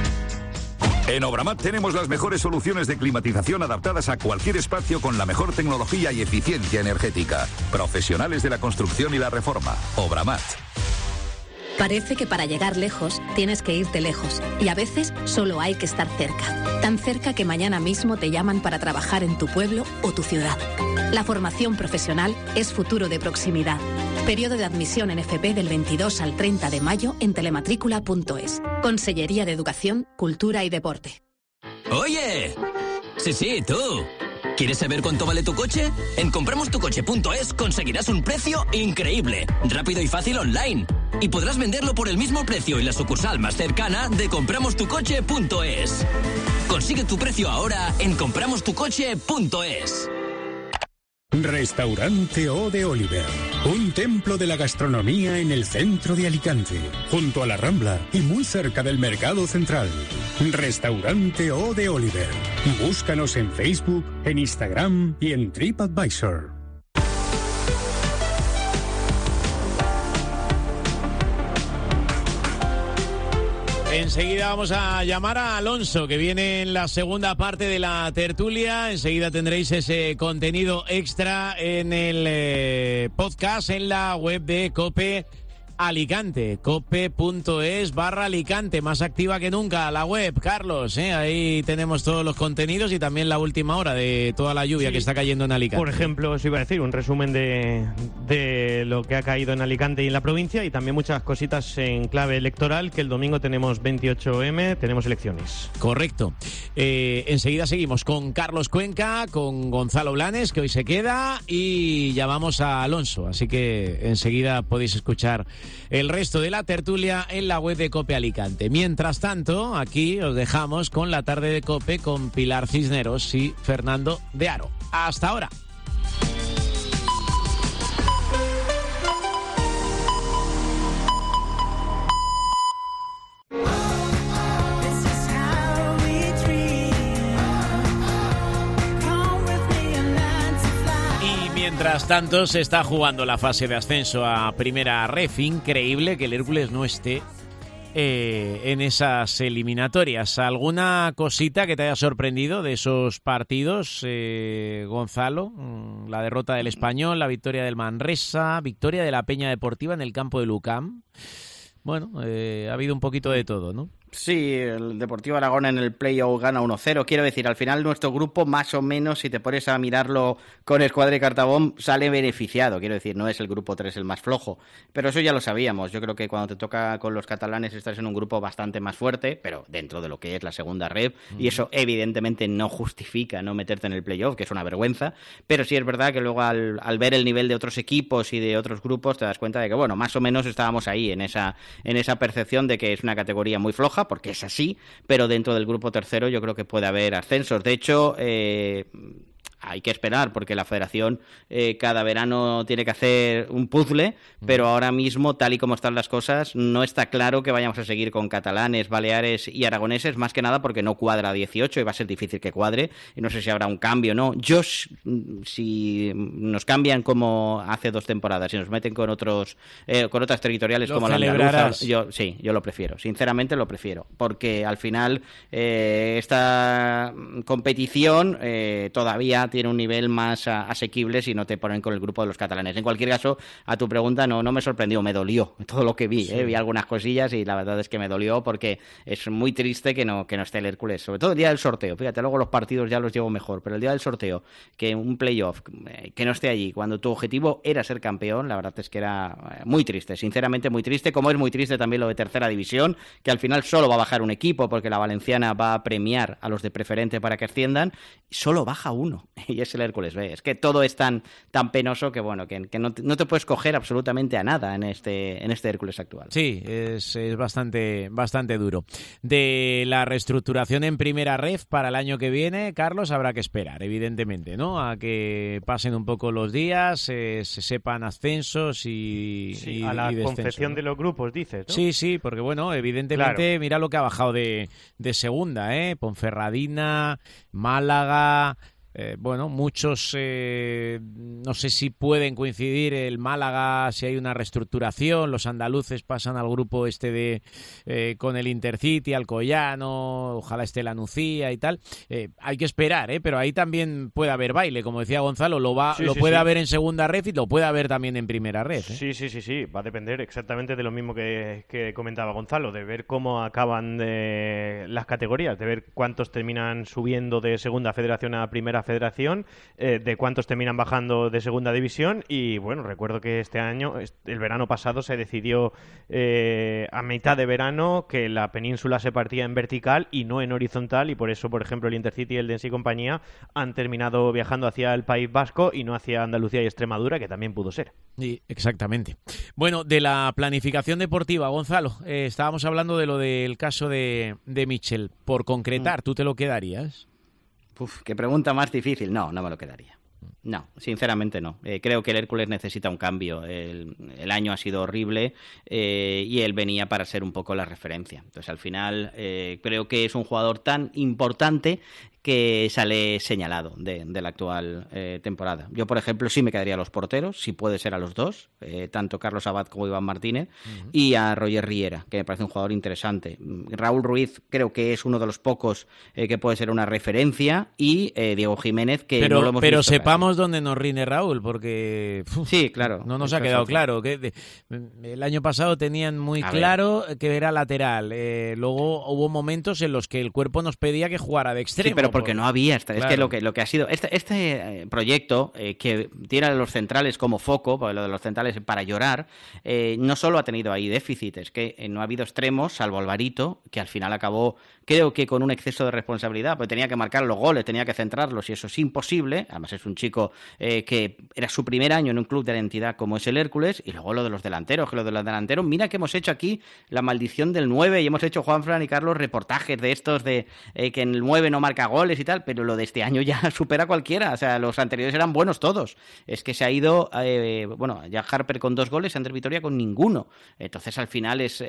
En Obramat tenemos las mejores soluciones de climatización adaptadas a cualquier espacio con la mejor tecnología y eficiencia energética. Profesionales de la construcción y la reforma. Obramat.
Parece que para llegar lejos tienes que irte lejos y a veces solo hay que estar cerca. Tan cerca que mañana mismo te llaman para trabajar en tu pueblo o tu ciudad. La formación profesional es futuro de proximidad. Periodo de admisión en FP del 22 al 30 de mayo en telematrícula.es. Consellería de Educación, Cultura y Deporte.
¡Oye! Sí, tú. ¿Quieres saber cuánto vale tu coche? En compramostucoche.es conseguirás un precio increíble, rápido y fácil online. Y podrás venderlo por el mismo precio en la sucursal más cercana de compramostucoche.es. Consigue tu precio ahora en compramostucoche.es.
Restaurante O de Oliver, un templo de la gastronomía en el centro de Alicante, junto a la Rambla y muy cerca del Mercado Central. Restaurante O de Oliver. Búscanos en Facebook, en Instagram y en TripAdvisor.
Enseguida vamos a llamar a Alonso, que viene en la segunda parte de la tertulia. Enseguida tendréis ese contenido extra en el podcast, en la web de COPE Alicante, cope.es/Alicante, más activa que nunca la web, Carlos, ahí tenemos todos los contenidos y también la última hora de toda la lluvia que está cayendo en Alicante.
Por ejemplo, os iba a decir un resumen de lo que ha caído en Alicante y en la provincia, y también muchas cositas en clave electoral, que el domingo tenemos 28M, tenemos elecciones.
Correcto. Enseguida seguimos con Carlos Cuenca, con Gonzalo Blanes, que hoy se queda, y llamamos a Alonso, así que enseguida podéis escuchar el resto de la tertulia en la web de COPE Alicante. Mientras tanto, aquí os dejamos con la tarde de COPE con Pilar Cisneros y Fernando de Aro. Hasta ahora. Mientras tanto, se está jugando la fase de ascenso a Primera Ref. Increíble que el Hércules no esté en esas eliminatorias. ¿Alguna cosita que te haya sorprendido de esos partidos, Gonzalo? La derrota del Español, la victoria del Manresa, victoria de la Peña Deportiva en el campo de Lucam. Bueno, ha habido un poquito de todo, ¿no?
Sí, el Deportivo Aragón en el play-off gana 1-0. Quiero decir, al final nuestro grupo, más o menos, si te pones a mirarlo con Escuadra y Cartabón, sale beneficiado. Quiero decir, no es el grupo 3 el más flojo. Pero eso ya lo sabíamos. Yo creo que cuando te toca con los catalanes estás en un grupo bastante más fuerte, pero dentro de lo que es la segunda red. Y eso evidentemente no justifica no meterte en el play-off, que es una vergüenza. Pero sí es verdad que luego al ver el nivel de otros equipos y de otros grupos te das cuenta de que, bueno, más o menos estábamos ahí en esa percepción de que es una categoría muy floja, porque es así, pero dentro del grupo tercero yo creo que puede haber ascensos. De hecho, hay que esperar, porque la federación cada verano tiene que hacer un puzzle, pero ahora mismo, tal y como están las cosas, no está claro que vayamos a seguir con catalanes, baleares y aragoneses, más que nada porque no cuadra 18 y va a ser difícil que cuadre, y no sé si habrá un cambio o no. Yo, si nos cambian como hace 2 temporadas y nos meten con otras territoriales como la andaluza, yo lo prefiero, sinceramente lo prefiero, porque al final esta competición todavía tiene un nivel más asequible si no te ponen con el grupo de los catalanes. En cualquier caso, a tu pregunta, no me sorprendió, me dolió todo lo que vi. Sí. Vi algunas cosillas y la verdad es que me dolió, porque es muy triste que no esté el Hércules, sobre todo el día del sorteo. Fíjate, luego los partidos ya los llevo mejor, pero el día del sorteo, que un playoff, que no esté allí, cuando tu objetivo era ser campeón, la verdad es que era muy triste, sinceramente muy triste, como es muy triste también lo de tercera división, que al final solo va a bajar un equipo, porque la Valenciana va a premiar a los de preferente para que asciendan, y solo baja uno. Y es el Hércules B. Es que todo es tan penoso que bueno, que no te puedes coger absolutamente a nada en este Hércules actual.
Sí, es bastante duro. De la reestructuración en Primera Ref para el año que viene, Carlos, habrá que esperar, evidentemente, ¿no? A que pasen un poco los días, se sepan ascensos y
a la
descenso,
confección,
¿no?
De los grupos, dices, ¿no?
Sí, porque bueno, evidentemente, claro. Mira lo que ha bajado de segunda, Ponferradina, Málaga. Muchos no sé si pueden coincidir. El Málaga, si hay una reestructuración, los andaluces pasan al grupo con el Intercity, Alcoyano, ojalá esté la Nucía y tal. Hay que esperar, pero ahí también puede haber baile, como decía Gonzalo, lo puede haber en segunda red y lo puede haber también en primera red.
Sí, va a depender exactamente de lo mismo que comentaba Gonzalo, de ver cómo acaban las categorías, de ver cuántos terminan subiendo de segunda federación a primera federación, de cuántos terminan bajando de segunda división. Y bueno, recuerdo que este año, el verano pasado, se decidió a mitad de verano que la península se partía en vertical y no en horizontal, y por eso, por ejemplo, el Intercity, el Densi y compañía han terminado viajando hacia el País Vasco y no hacia Andalucía y Extremadura, que también pudo ser.
Sí, exactamente. Bueno, de la planificación deportiva, Gonzalo, estábamos hablando de lo del caso de Michel. Por concretar, ¿tú te lo quedarías?
Qué pregunta más difícil. No me lo quedaría. No, sinceramente no. Creo que el Hércules necesita un cambio. El año ha sido horrible y él venía para ser un poco la referencia. Entonces, al final, creo que es un jugador tan importante que sale señalado de la actual temporada. Yo, por ejemplo, sí me quedaría a los porteros, si puede ser a los dos, tanto Carlos Abad como Iván Martínez, y a Roger Riera, que me parece un jugador interesante. Raúl Ruiz creo que es uno de los pocos que puede ser una referencia, y Diego Jiménez, que no lo hemos visto.
Pero sepamos dónde nos rinde Raúl, porque
sí, claro,
no nos ha quedado claro. El año pasado tenían muy claro que era lateral. Luego hubo momentos en los que el cuerpo nos pedía que jugara de extremo.
Sí, pero porque no había. Claro. Es que lo que ha sido este proyecto, que tiene a los centrales como foco, porque lo de los centrales es para llorar, no solo ha tenido ahí déficit, es que no ha habido extremos, salvo Alvarito, que al final acabó, creo que con un exceso de responsabilidad, porque tenía que marcar los goles, tenía que centrarlos, y eso es imposible. Además es un chico que era su primer año en un club de la entidad como es el Hércules. Y luego lo de los delanteros, que lo de los delanteros, mira que hemos hecho aquí la maldición del 9, y hemos hecho, Juanfran y Carlos, reportajes de estos de que en el 9 no marca goles y tal, pero lo de este año ya supera a cualquiera. O sea, los anteriores eran buenos todos. Es que se ha ido, ya Harper con 2 goles, Ander Vitoria con ninguno. Entonces al final es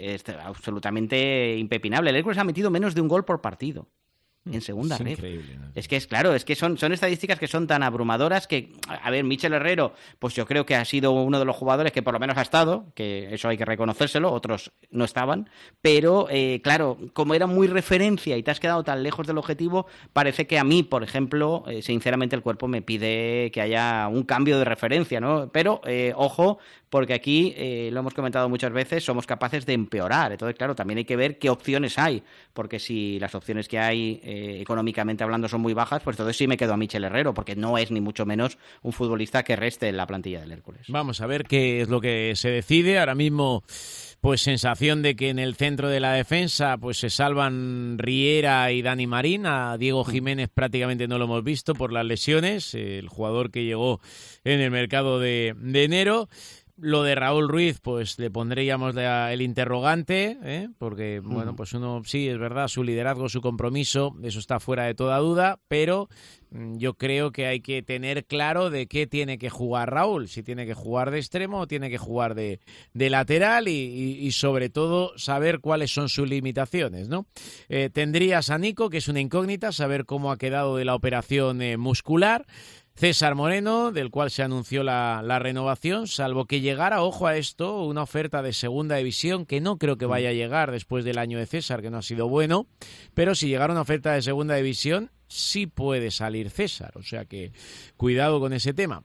absolutamente impepinable. El Hércules ha metido menos de un gol por partido en segunda red. Increíble, ¿no? Es que son estadísticas que son tan abrumadoras que, a ver, Michel Herrero, pues yo creo que ha sido uno de los jugadores que por lo menos ha estado, que eso hay que reconocérselo, otros no estaban, pero claro, como era muy referencia y te has quedado tan lejos del objetivo, parece que a mí, por ejemplo, sinceramente el cuerpo me pide que haya un cambio de referencia, ¿no? Pero, ojo, porque aquí, lo hemos comentado muchas veces, somos capaces de empeorar. Entonces, claro, también hay que ver qué opciones hay, porque si las opciones que hay económicamente hablando son muy bajas, pues entonces sí me quedo a Michel Herrero, porque no es ni mucho menos un futbolista que reste en la plantilla del Hércules.
Vamos a ver qué es lo que se decide. Ahora mismo, pues sensación de que en el centro de la defensa pues se salvan Riera y Dani Marín. A Diego Jiménez prácticamente no lo hemos visto por las lesiones, el jugador que llegó en el mercado de enero. Lo de Raúl Ruiz, pues le pondríamos el interrogante, porque, bueno, pues uno, sí, es verdad, su liderazgo, su compromiso, eso está fuera de toda duda, pero yo creo que hay que tener claro de qué tiene que jugar Raúl, si tiene que jugar de extremo o tiene que jugar de lateral, y sobre todo saber cuáles son sus limitaciones, ¿no? Tendrías a Nico, que es una incógnita, saber cómo ha quedado de la operación muscular. César Moreno, del cual se anunció la renovación, salvo que llegara, ojo a esto, una oferta de segunda división, que no creo que vaya a llegar después del año de César, que no ha sido bueno, pero si llegara una oferta de segunda división, sí puede salir César, o sea que cuidado con ese tema.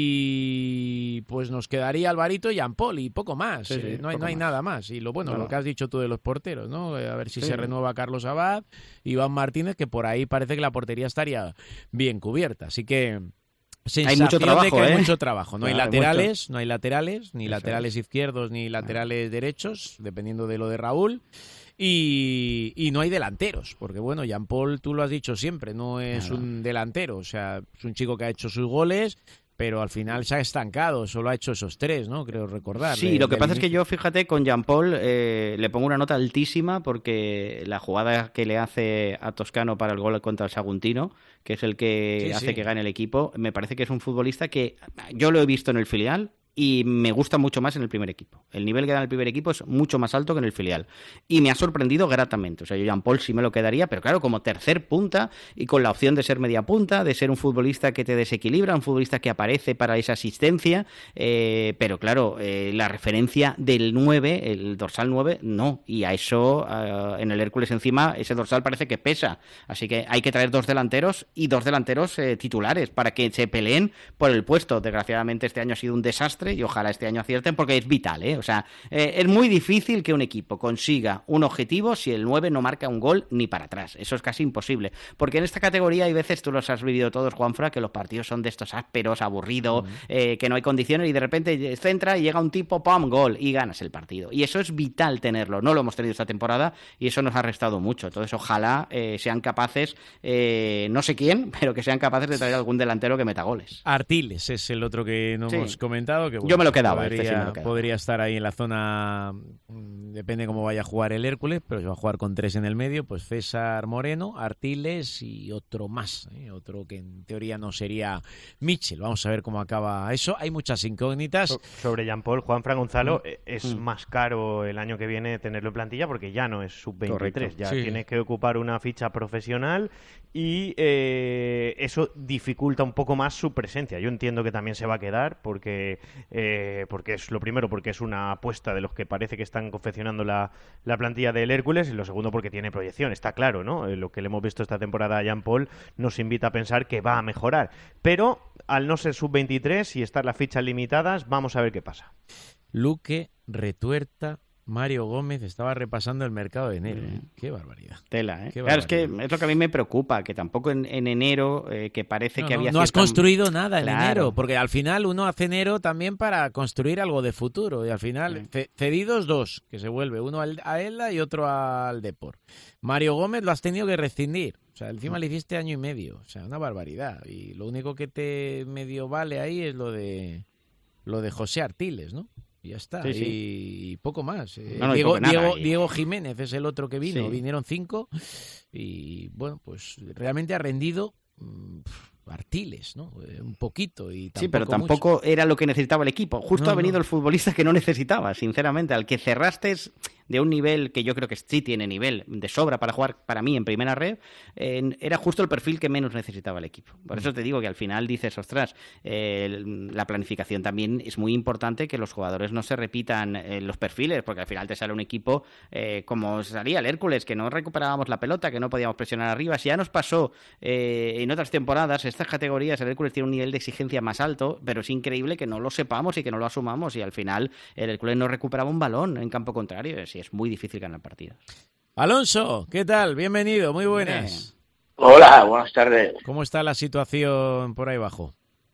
Y pues nos quedaría Alvarito y Jean Paul y poco más,
sí,
no hay nada más. Y lo que has dicho tú de los porteros, ¿no? A ver si se renueva Carlos Abad, Iván Martínez, que por ahí parece que la portería estaría bien cubierta, así que
hay mucho trabajo,
de que hay mucho trabajo. No hay laterales,
mucho.
No hay laterales, ni laterales izquierdos ni laterales derechos, dependiendo de lo de Raúl. Y no hay delanteros, porque bueno, Jean Paul, tú lo has dicho siempre, no es un delantero, o sea, es un chico que ha hecho sus goles, pero al final se ha estancado, solo ha hecho esos 3, ¿no? Creo recordar.
Sí, lo que pasa es que yo, fíjate, con Jean Paul le pongo una nota altísima, porque la jugada que le hace a Toscano para el gol contra el Saguntino, que es el que hace que gane el equipo, me parece que es un futbolista que yo lo he visto en el filial y me gusta mucho más en el primer equipo. El nivel que da en el primer equipo es mucho más alto que en el filial. Y me ha sorprendido gratamente. O sea, yo Jean Paul sí me lo quedaría, pero claro, como tercer punta y con la opción de ser media punta, de ser un futbolista que te desequilibra, un futbolista que aparece para esa asistencia. Pero claro, la referencia del 9, el dorsal 9, no. Y a eso, en el Hércules encima, ese dorsal parece que pesa. Así que hay que traer 2 delanteros y 2 delanteros titulares para que se peleen por el puesto. Desgraciadamente este año ha sido un desastre y ojalá este año acierten, porque es vital, O sea, es muy difícil que un equipo consiga un objetivo si el 9 no marca un gol ni para atrás. Eso es casi imposible, porque en esta categoría hay veces, tú los has vivido todos, Juanfra, que los partidos son de estos ásperos, aburridos, que no hay condiciones, y de repente centra y llega un tipo, ¡pam!, gol, y ganas el partido. Y eso es vital tenerlo. No lo hemos tenido esta temporada y eso nos ha restado mucho. Entonces ojalá sean capaces, no sé quién, pero que sean capaces de traer algún delantero que meta goles.
Artiles es el otro que no hemos comentado, Gonzalo, que bueno,
yo me lo quedaba. Sí me lo quedaba.
Podría estar ahí en la zona, depende cómo vaya a jugar el Hércules, pero si va a jugar con 3 en el medio, pues César Moreno, Artiles y otro más, otro que en teoría no sería Mitchell. Vamos a ver cómo acaba eso. Hay muchas incógnitas.
Sobre Jean-Paul, Juanfran Gonzalo, es más caro el año que viene tenerlo en plantilla porque ya no es sub-23, correcto. Ya tienes que ocupar una ficha profesional y eso dificulta un poco más su presencia. Yo entiendo que también se va a quedar porque es lo primero, porque es una apuesta de los que parece que están confeccionando la plantilla del Hércules, y lo segundo porque tiene proyección, está claro, ¿no? Lo que le hemos visto esta temporada a Jean-Paul nos invita a pensar que va a mejorar, pero al no ser sub-23 y estar las fichas limitadas, vamos a ver qué pasa.
Luque, Retuerta, Mario Gómez, estaba repasando el mercado de enero. Qué barbaridad.
Tela, ¿eh?
Qué
claro,
barbaridad.
es que es lo que a mí me preocupa, que tampoco en enero, que parece que había...
No has construido nada en enero, porque al final uno hace enero también para construir algo de futuro, y al final cedidos 2, que se vuelve, uno a Elda y otro al Depor. Mario Gómez lo has tenido que rescindir, o sea, encima le hiciste año y medio, o sea, una barbaridad, y lo único que te medio vale ahí es lo de José Artiles, ¿no? Y ya está,
sí.
y poco más.
Diego
Jiménez es el otro que vino, vinieron 5 y bueno, pues realmente ha rendido Artiles, ¿no? Un poquito.
Pero tampoco mucho. Era lo que necesitaba el equipo. Justo ha venido el futbolista que no necesitaba, sinceramente, al que cerraste de un nivel que yo creo que sí tiene nivel de sobra para jugar para mí en primera red, era justo el perfil que menos necesitaba el equipo. Por eso te digo que al final dices, ostras, la planificación también es muy importante, que los jugadores no se repitan los perfiles, porque al final te sale un equipo como salía el Hércules, que no recuperábamos la pelota, que no podíamos presionar arriba. Si ya nos pasó en otras temporadas, estas categorías, el Hércules tiene un nivel de exigencia más alto, pero es increíble que no lo sepamos y que no lo asumamos, y al final el Hércules no recuperaba un balón en campo contrario. Es muy difícil ganar partidos.
Alonso, ¿qué tal? Bienvenido, muy buenas.
Hola, buenas tardes.
¿Cómo está la situación por ahí abajo?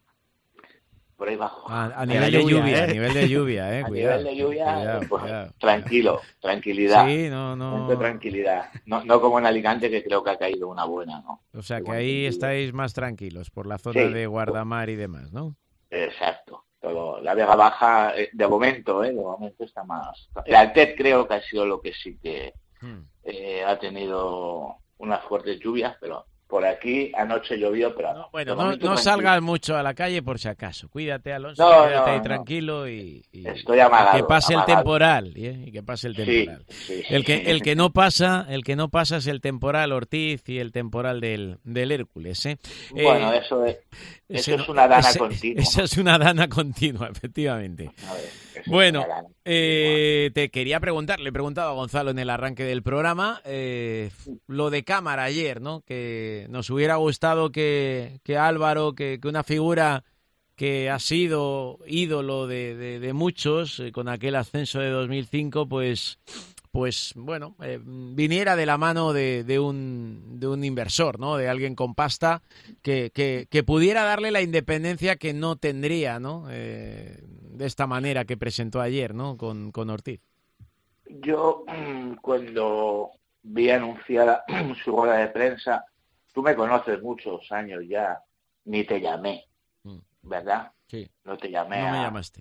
Por ahí abajo.
A nivel de lluvia, a nivel de lluvia,
a
cuidado,
nivel de lluvia,
cuidado.
Tranquilidad.
Sí, no.
Tranquilidad. No como en Alicante, que creo que ha caído una buena, ¿no?
O sea, que ahí estáis más tranquilos por la zona de Guardamar y demás, ¿no?
Exacto. Todo. La Vega Baja, de momento está más... El Altet creo que ha sido lo que sí que ha tenido unas fuertes lluvias, pero por aquí anoche llovió, pero...
No salgas mucho a la calle por si acaso. Cuídate, Alonso, quédate ahí tranquilo y
estoy amagado,
que pase el temporal, y que pase el temporal.
Sí.
El que no pasa es el temporal Ortiz y el temporal del Hércules, ¿eh?
Bueno, eso es una dana continua.
Esa es una dana continua, efectivamente. Bueno, te quería preguntar, le he preguntado a Gonzalo en el arranque del programa, lo de Cámara ayer, ¿no? Que nos hubiera gustado que Álvaro, que una figura que ha sido ídolo de muchos, con aquel ascenso de 2005, pues bueno, viniera de la mano de un inversor, ¿no? De alguien con pasta que pudiera darle la independencia que no tendría, ¿no? De esta manera que presentó ayer, ¿no? Con Ortiz.
Yo, cuando vi anunciada su rueda de prensa, tú me conoces muchos años ya, ni te llamé, ¿verdad?
Sí.
No te llamé
no me llamaste.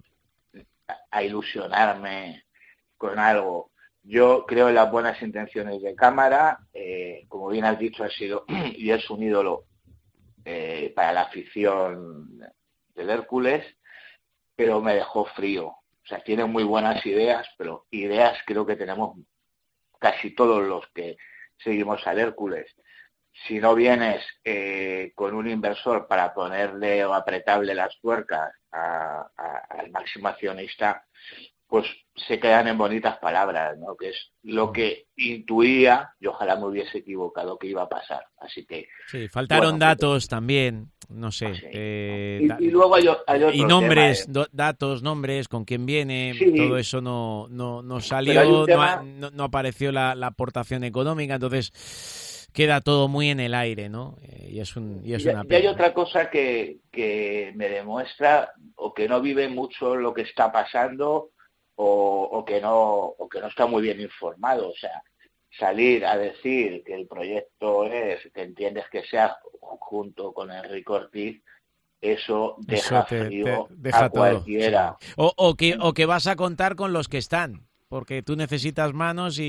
A ilusionarme con algo. Yo creo en las buenas intenciones de Cámara, como bien has dicho, ha sido y es un ídolo para la afición del Hércules, pero me dejó frío. O sea, tiene muy buenas ideas, pero ideas creo que tenemos casi todos los que seguimos al Hércules. Si no vienes con un inversor para ponerle o apretarle las tuercas al máximo accionista, pues se quedan en bonitas palabras, ¿no? Que es lo que intuía, y ojalá me hubiese equivocado, que iba a pasar. Así que...
Sí, faltaron datos también, no sé.
Y luego hay otro
y nombres,
tema,
datos, nombres, con quién viene, todo eso no salió, no apareció la aportación económica, entonces queda todo muy en el aire, ¿no? Y es una pena.
Y hay otra cosa que me demuestra o que no vive mucho lo que está pasando o que no está muy bien informado. O sea, salir a decir que el proyecto es, que entiendes que sea junto con Enrique Ortiz, eso deja frío
deja
a cualquiera.
Sí. O que vas a contar con los que están, porque tú necesitas manos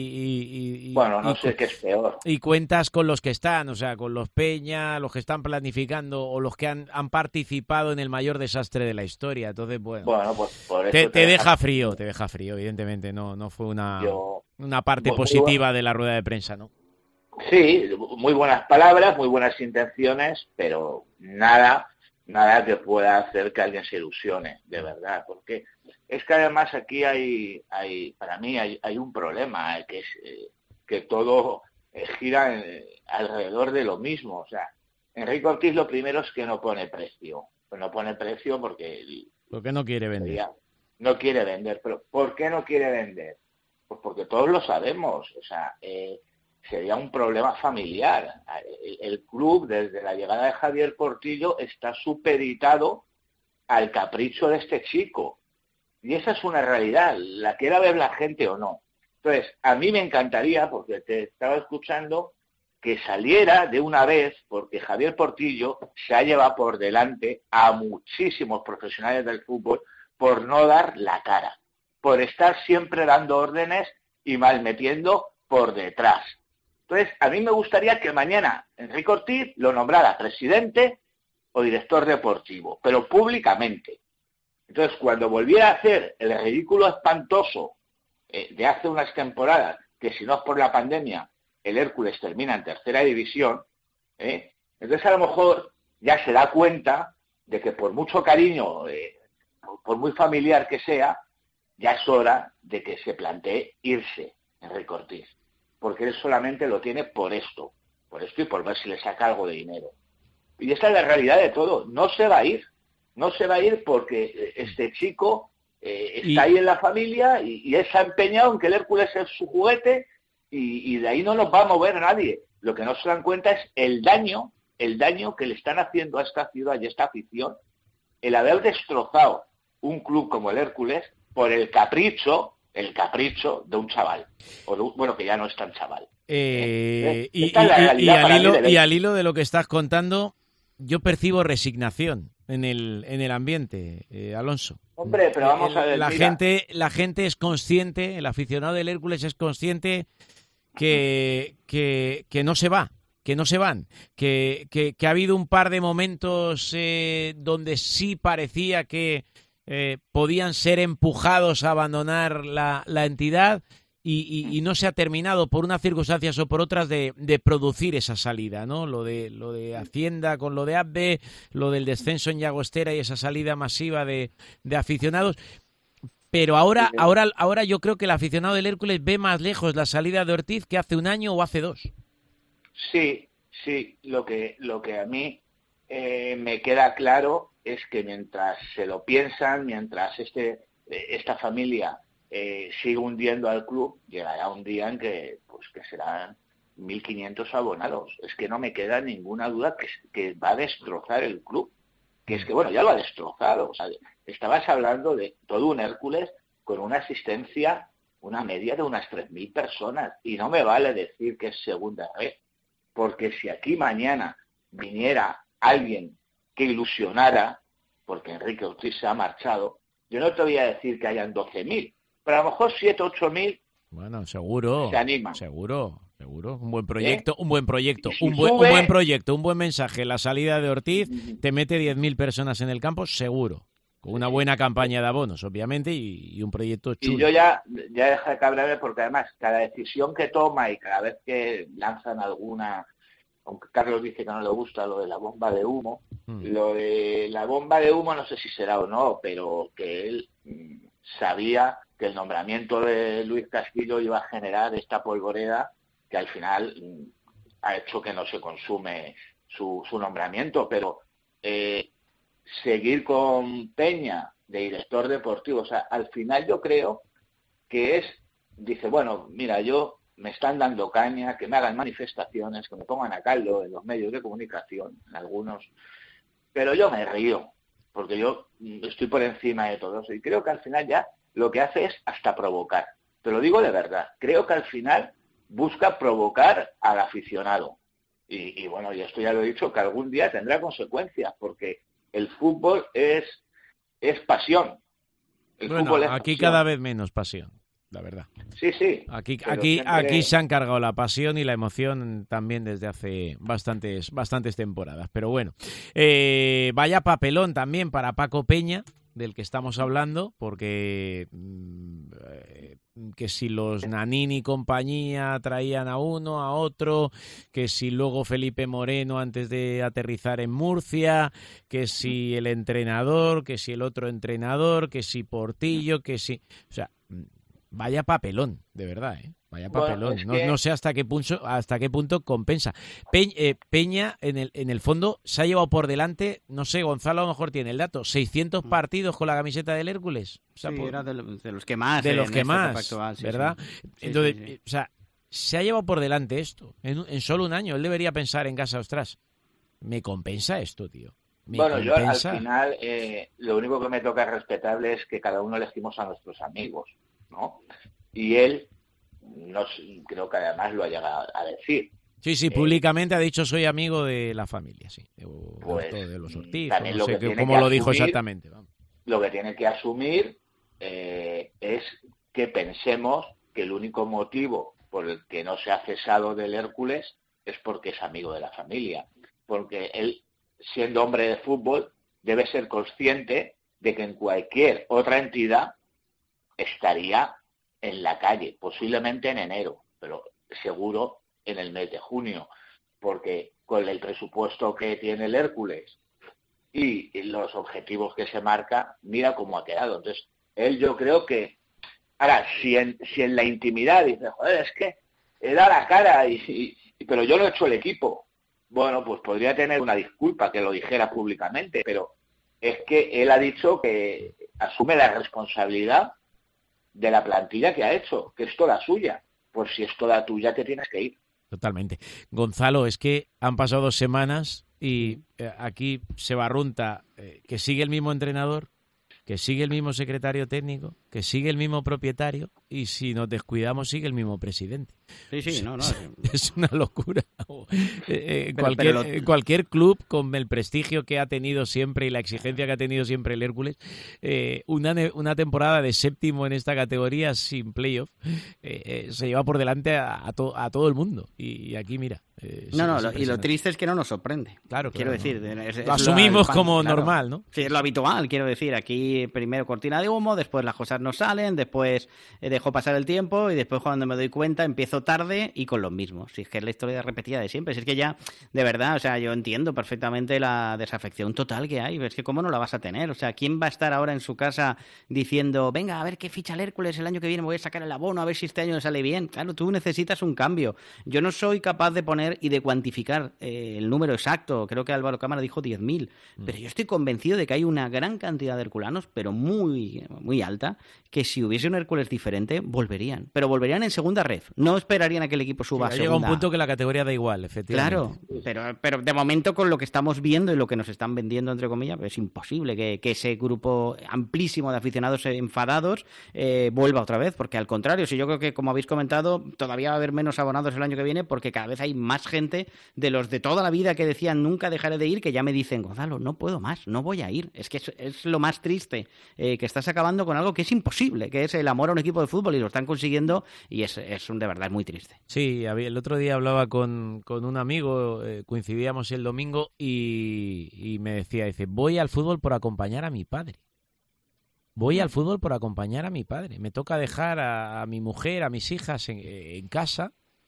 bueno, no sé qué es peor.
Y cuentas con los que están, o sea, con los Peña, los que están planificando o los que han participado en el mayor desastre de la historia. Entonces, bueno
pues por eso
te deja frío, evidentemente. No fue una parte positiva de la rueda de prensa, ¿no?
Sí, muy buenas palabras, muy buenas intenciones, pero nada que pueda hacer que alguien se ilusione, de verdad, porque es que además aquí para mí hay un problema, que es que todo gira alrededor de lo mismo. O sea, Enrique Ortiz lo primero es que no pone precio. No pone precio porque
no quiere vender.
No quiere vender. ¿Pero por qué no quiere vender? Pues porque todos lo sabemos. O sea, sería un problema familiar. El club, desde la llegada de Javier Portillo, está supeditado al capricho de este chico. Y esa es una realidad, la quiera ver la gente o no. Entonces, a mí me encantaría, porque te estaba escuchando, que saliera de una vez, porque Javier Portillo se ha llevado por delante a muchísimos profesionales del fútbol por no dar la cara, por estar siempre dando órdenes y malmetiendo por detrás. Entonces, a mí me gustaría que mañana Enrique Ortiz lo nombrara presidente o director deportivo, pero públicamente. Entonces, cuando volviera a hacer el ridículo espantoso de hace unas temporadas, que si no es por la pandemia, el Hércules termina en tercera división, entonces a lo mejor ya se da cuenta de que por mucho cariño, por muy familiar que sea, ya es hora de que se plantee irse Enrique Ortiz, porque él solamente lo tiene por esto y por ver si le saca algo de dinero. Y esa es la realidad de todo, no se va a ir porque este chico está ahí en la familia y él se ha empeñado en que el Hércules es su juguete y de ahí no nos va a mover nadie. Lo que no se dan cuenta es el daño que le están haciendo a esta ciudad y a esta afición, el haber destrozado un club como el Hércules por el capricho de un chaval, que ya no es tan chaval.
Y al hilo de lo que estás contando, yo percibo resignación en el ambiente, Alonso.
Hombre, pero vamos a ver,
la gente es consciente, el aficionado del Hércules es consciente que no se va, que no se van, que ha habido un par de momentos donde sí parecía que podían ser empujados a abandonar la entidad y no se ha terminado por unas circunstancias o por otras de producir esa salida, ¿no? Lo de Hacienda con lo de ABBE, lo del descenso en Llagostera y esa salida masiva de aficionados. Pero ahora yo creo que el aficionado del Hércules ve más lejos la salida de Ortiz que hace un año o hace dos.
Sí, lo que a mí me queda claro es que mientras se lo piensan, mientras esta familia sigue hundiendo al club, llegará un día en que serán 1.500 abonados. Es que no me queda ninguna duda que va a destrozar el club. Que es que, ya lo ha destrozado. O sea, estabas hablando de todo un Hércules con una asistencia, una media de unas 3.000 personas. Y no me vale decir que es segunda red. Porque si aquí mañana viniera alguien que ilusionara, porque Enrique Ortiz se ha marchado, yo no te voy a decir que hayan 12.000, pero a lo mejor 7.000 o 8.000.
Bueno, seguro.
Se animan.
Seguro. Un buen proyecto, un buen proyecto, un buen mensaje. La salida de Ortiz te mete 10.000 personas en el campo, seguro. Con una buena campaña de abonos, obviamente, y un proyecto chulo.
Y yo ya dejo de cabrearme porque además cada decisión que toma y cada vez que lanzan alguna, aunque Carlos dice que no le gusta lo de la bomba de humo, lo de la bomba de humo no sé si será o no, pero que él sabía que el nombramiento de Luis Castillo iba a generar esta polvoreda que al final ha hecho que no se consume su nombramiento, pero seguir con Peña de director deportivo, o sea, al final yo creo que dice, mira, me están dando caña, que me hagan manifestaciones, que me pongan a caldo en los medios de comunicación, en algunos, pero yo me río, porque yo estoy por encima de todo eso, y creo que al final ya lo que hace es hasta provocar, te lo digo de verdad, creo que al final busca provocar al aficionado. Y esto ya lo he dicho, que algún día tendrá consecuencias, porque el fútbol es pasión. El fútbol es
aquí
pasión.
cada vez menos pasión, la verdad.
Sí.
Aquí
siempre...
se han cargado la pasión y la emoción también desde hace bastantes temporadas. Pero bueno, vaya papelón también para Paco Peña, del que estamos hablando, porque que si los Nanini y compañía traían a uno, a otro, que si luego Felipe Moreno antes de aterrizar en Murcia, que si el entrenador, que si el otro entrenador, que si Portillo, que si... O sea, vaya papelón, de verdad, ¿eh? Vaya papelón. Bueno, no sé hasta qué punto compensa. Peña, en el fondo, se ha llevado por delante, no sé, Gonzalo a lo mejor tiene el dato, 600 partidos con la camiseta del Hércules. O sea,
era de los que más.
De los que más,
actual,
¿verdad?
Sí.
Entonces,
sí.
O sea, se ha llevado por delante esto. En solo un año. Él debería pensar en casa, ostras, ¿me compensa esto, tío?
Bueno, yo al final, lo único que me toca respetable es que cada uno elegimos a nuestros amigos, ¿no? Y él, no creo que además lo ha llegado a decir.
Sí, públicamente ha dicho soy amigo de la familia, sí.
Pues,
de los Ortiz,
no sé
cómo lo dijo exactamente. Vamos.
Lo que tiene que asumir es que pensemos que el único motivo por el que no se ha cesado del Hércules es porque es amigo de la familia. Porque él, siendo hombre de fútbol, debe ser consciente de que en cualquier otra entidad estaría en la calle, posiblemente en enero, pero seguro en el mes de junio, porque con el presupuesto que tiene el Hércules y los objetivos que se marca, mira cómo ha quedado. Entonces, él yo creo que... Ahora, si en la intimidad dice, joder, es que he dado la cara, pero yo lo he hecho el equipo, bueno, pues podría tener una disculpa que lo dijera públicamente, pero es que él ha dicho que asume la responsabilidad de la plantilla que ha hecho, que es toda suya. Pues si es toda tuya, te tienes que ir.
Totalmente. Gonzalo, es que han pasado 2 semanas y aquí se barrunta que sigue el mismo entrenador, que sigue el mismo secretario técnico, que sigue el mismo propietario y si nos descuidamos sigue el mismo presidente.
Sí, no.
Es una locura. Cualquier club con el prestigio que ha tenido siempre y la exigencia que ha tenido siempre el Hércules, una temporada de 7º en esta categoría sin playoff, se lleva por delante a todo el mundo. Y aquí, mira.
Y lo triste es que no nos sorprende.
Claro,
quiero decir.
Lo asumimos como normal, ¿no?
Sí, es lo habitual, quiero decir. Aquí primero cortina de humo, después las cosas no salen, después dejo pasar el tiempo y después cuando me doy cuenta empiezo tarde y con los mismos. Si es que es la historia repetida de siempre. Si es que ya, de verdad, o sea, yo entiendo perfectamente la desafección total que hay. Es que cómo no la vas a tener. O sea, ¿quién va a estar ahora en su casa diciendo, venga, a ver qué ficha el Hércules el año que viene, me voy a sacar el abono, a ver si este año me sale bien? Claro, tú necesitas un cambio. Yo no soy capaz de poner y de cuantificar el número exacto. Creo que Álvaro Cámara dijo 10.000. Pero yo estoy convencido de que hay una gran cantidad de herculanos, pero muy, muy alta, que si hubiese un Hércules diferente, volverían. Pero volverían en segunda red. No esperarían a que el equipo suba a segunda.
Llega un punto que la categoría da igual, efectivamente.
Claro, pero de momento con lo que estamos viendo y lo que nos están vendiendo, entre comillas, pues es imposible que ese grupo amplísimo de aficionados enfadados vuelva otra vez. Porque al contrario, si yo creo que, como habéis comentado, todavía va a haber menos abonados el año que viene porque cada vez hay más gente de los de toda la vida que decían nunca dejaré de ir, que ya me dicen, Gonzalo, no puedo más, no voy a ir. Es que es lo más triste, que estás acabando con algo que es imposible, que es el amor a un equipo de fútbol y lo están consiguiendo y de verdad es muy triste.
Sí, el otro día hablaba con un amigo, coincidíamos el domingo y me decía, voy al fútbol por acompañar a mi padre. Voy al fútbol por acompañar a mi padre. Me toca dejar a mi mujer, a mis hijas en casa,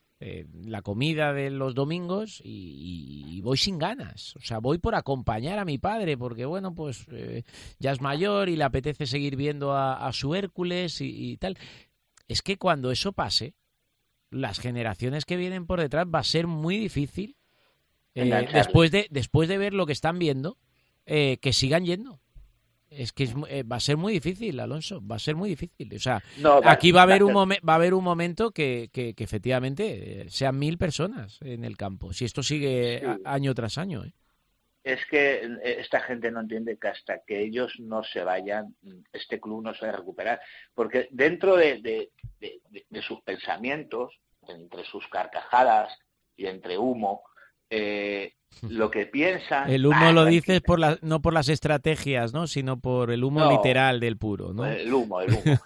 la comida de los domingos y voy sin ganas. O sea, voy por acompañar a mi padre porque, bueno, pues ya es mayor y le apetece seguir viendo a su Hércules y tal. Es que cuando eso pase, las generaciones que vienen por detrás va a ser muy difícil, después de ver lo que están viendo, que sigan yendo. Es que va a ser muy difícil, Alonso, va a ser muy difícil. O sea, aquí va a haber un momento que efectivamente sean 1.000 personas en el campo, si esto sigue año tras año.
Es que esta gente no entiende que hasta que ellos no se vayan, este club no se va a recuperar. Porque dentro de sus pensamientos, entre sus carcajadas y entre humo, lo que piensan...
El humo lo dices no por las estrategias, ¿no? Sino por el humo literal del puro, ¿no?
El humo.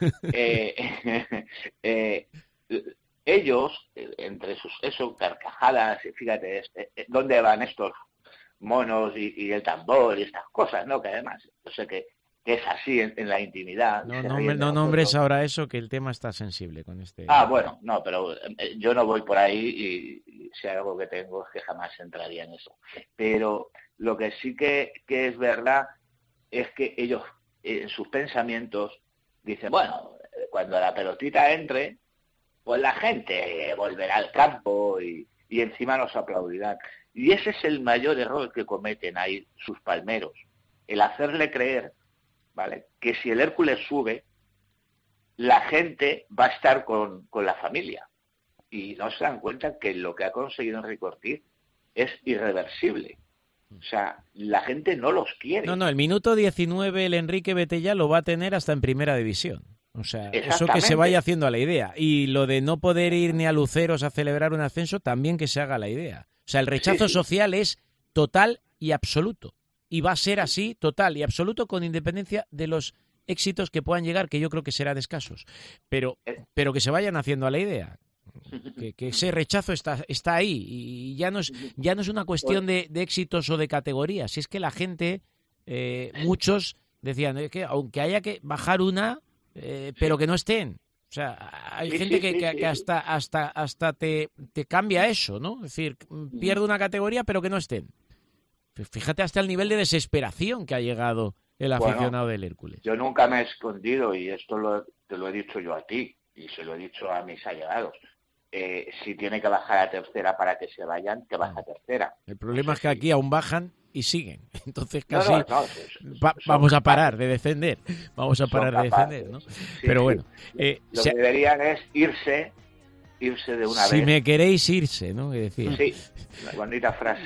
Ellos, entre sus carcajadas, fíjate, ¿dónde van estos monos y el tambor y estas cosas, ¿no? Que además, yo sé que es así en la intimidad.
No nombres ahora eso, que el tema está sensible con este...
Bueno, no, pero yo no voy por ahí y si hay algo que tengo es que jamás entraría en eso. Pero lo que sí que es verdad es que ellos, en sus pensamientos, dicen, bueno, cuando la pelotita entre, pues la gente volverá al campo y encima nos aplaudirán. Y ese es el mayor error que cometen ahí sus palmeros, el hacerle creer, ¿vale?, que si el Hércules sube, la gente va a estar con la familia. Y no se dan cuenta que lo que ha conseguido Enrique Ortiz es irreversible. O sea, la gente no los quiere.
No, el minuto 19 el Enrique Betella lo va a tener hasta en primera división. O sea, eso que se vaya haciendo a la idea. Y lo de no poder ir ni a Luceros a celebrar un ascenso, también que se haga la idea. O sea, el rechazo social es total y absoluto. Y va a ser así, total y absoluto, con independencia de los éxitos que puedan llegar, que yo creo que serán escasos. Pero que se vayan haciendo a la idea. Que ese rechazo está ahí. Y ya no es una cuestión de éxitos o de categorías. Si es que la gente, muchos decían que aunque haya que bajar una, pero que no estén. O sea, hay gente que hasta te cambia eso, ¿no? Es decir, pierde una categoría, pero que no estén. Fíjate hasta el nivel de desesperación que ha llegado el aficionado del Hércules.
Yo nunca me he escondido, y esto te lo he dicho yo a ti, y se lo he dicho a mis allegados. Si tiene que bajar a tercera para que se vayan, que baja a tercera.
El problema es que aquí aún bajan y siguen. Entonces casi vamos a parar de defender. Vamos a parar de defender, ¿no?
Sí,
pero bueno.
Lo que deberían es irse de una vez.
Si me queréis irse, ¿no? Que decía.
Sí, bonita frase.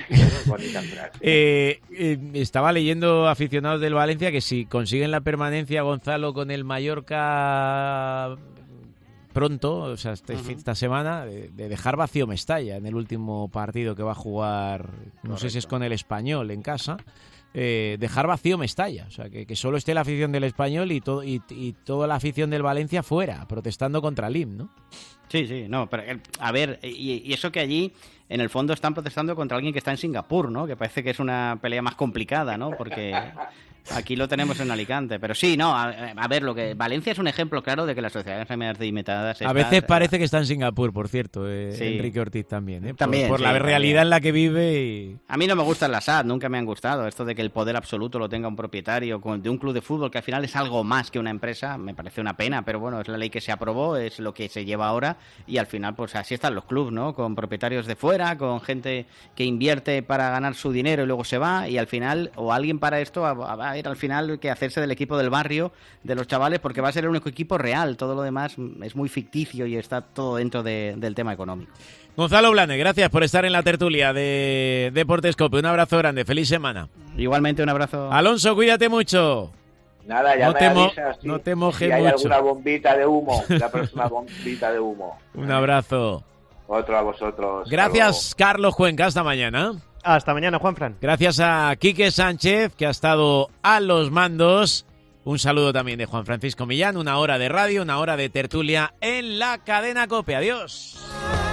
Estaba leyendo aficionados del Valencia que si consiguen la permanencia, Gonzalo, con el Mallorca pronto, o sea, esta semana, de dejar vacío Mestalla en el último partido que va a jugar, no sé si es con el Español en casa, dejar vacío Mestalla, o sea, que solo esté la afición del Español y toda la afición del Valencia fuera, protestando contra Lim, ¿no?
Sí, no, pero a ver, y eso que allí, en el fondo, están protestando contra alguien que está en Singapur, ¿no? Que parece que es una pelea más complicada, ¿no? Porque aquí lo tenemos en Alicante. Pero sí, no, a ver, Valencia es un ejemplo claro de que la sociedad de enfermedades limitadas...
A veces parece que está en Singapur, por cierto, sí. Enrique Ortiz también, ¿eh?
También,
por la realidad en la que vive y...
A mí no me gustan las SAD, nunca me han gustado. Esto de que el poder absoluto lo tenga un propietario de un club de fútbol, que al final es algo más que una empresa, me parece una pena, pero bueno, es la ley que se aprobó, es lo que se lleva ahora, y al final, pues así están los clubes, ¿no? Con propietarios de fuera, con gente que invierte para ganar su dinero y luego se va, y al final, o alguien para esto va a ir al final que hacerse del equipo del barrio, de los chavales, porque va a ser el único equipo real, todo lo demás es muy ficticio y está todo dentro del tema económico.
Gonzalo Blanes, gracias por estar en la tertulia de Deportes Cope, un abrazo grande, feliz semana.
Igualmente, un abrazo.
Alonso, cuídate mucho.
Nada, ya avisas,
no te mojes
si hay
mucho.
Alguna bombita de humo, la próxima bombita de humo.
Un abrazo.
Otro a vosotros.
Gracias, Carlos Cuenca, hasta mañana.
Hasta mañana, Juanfran.
Gracias a Quique Sánchez, que ha estado a los mandos. Un saludo también de Juan Francisco Millán, una hora de radio, una hora de tertulia en la cadena COPE. Adiós.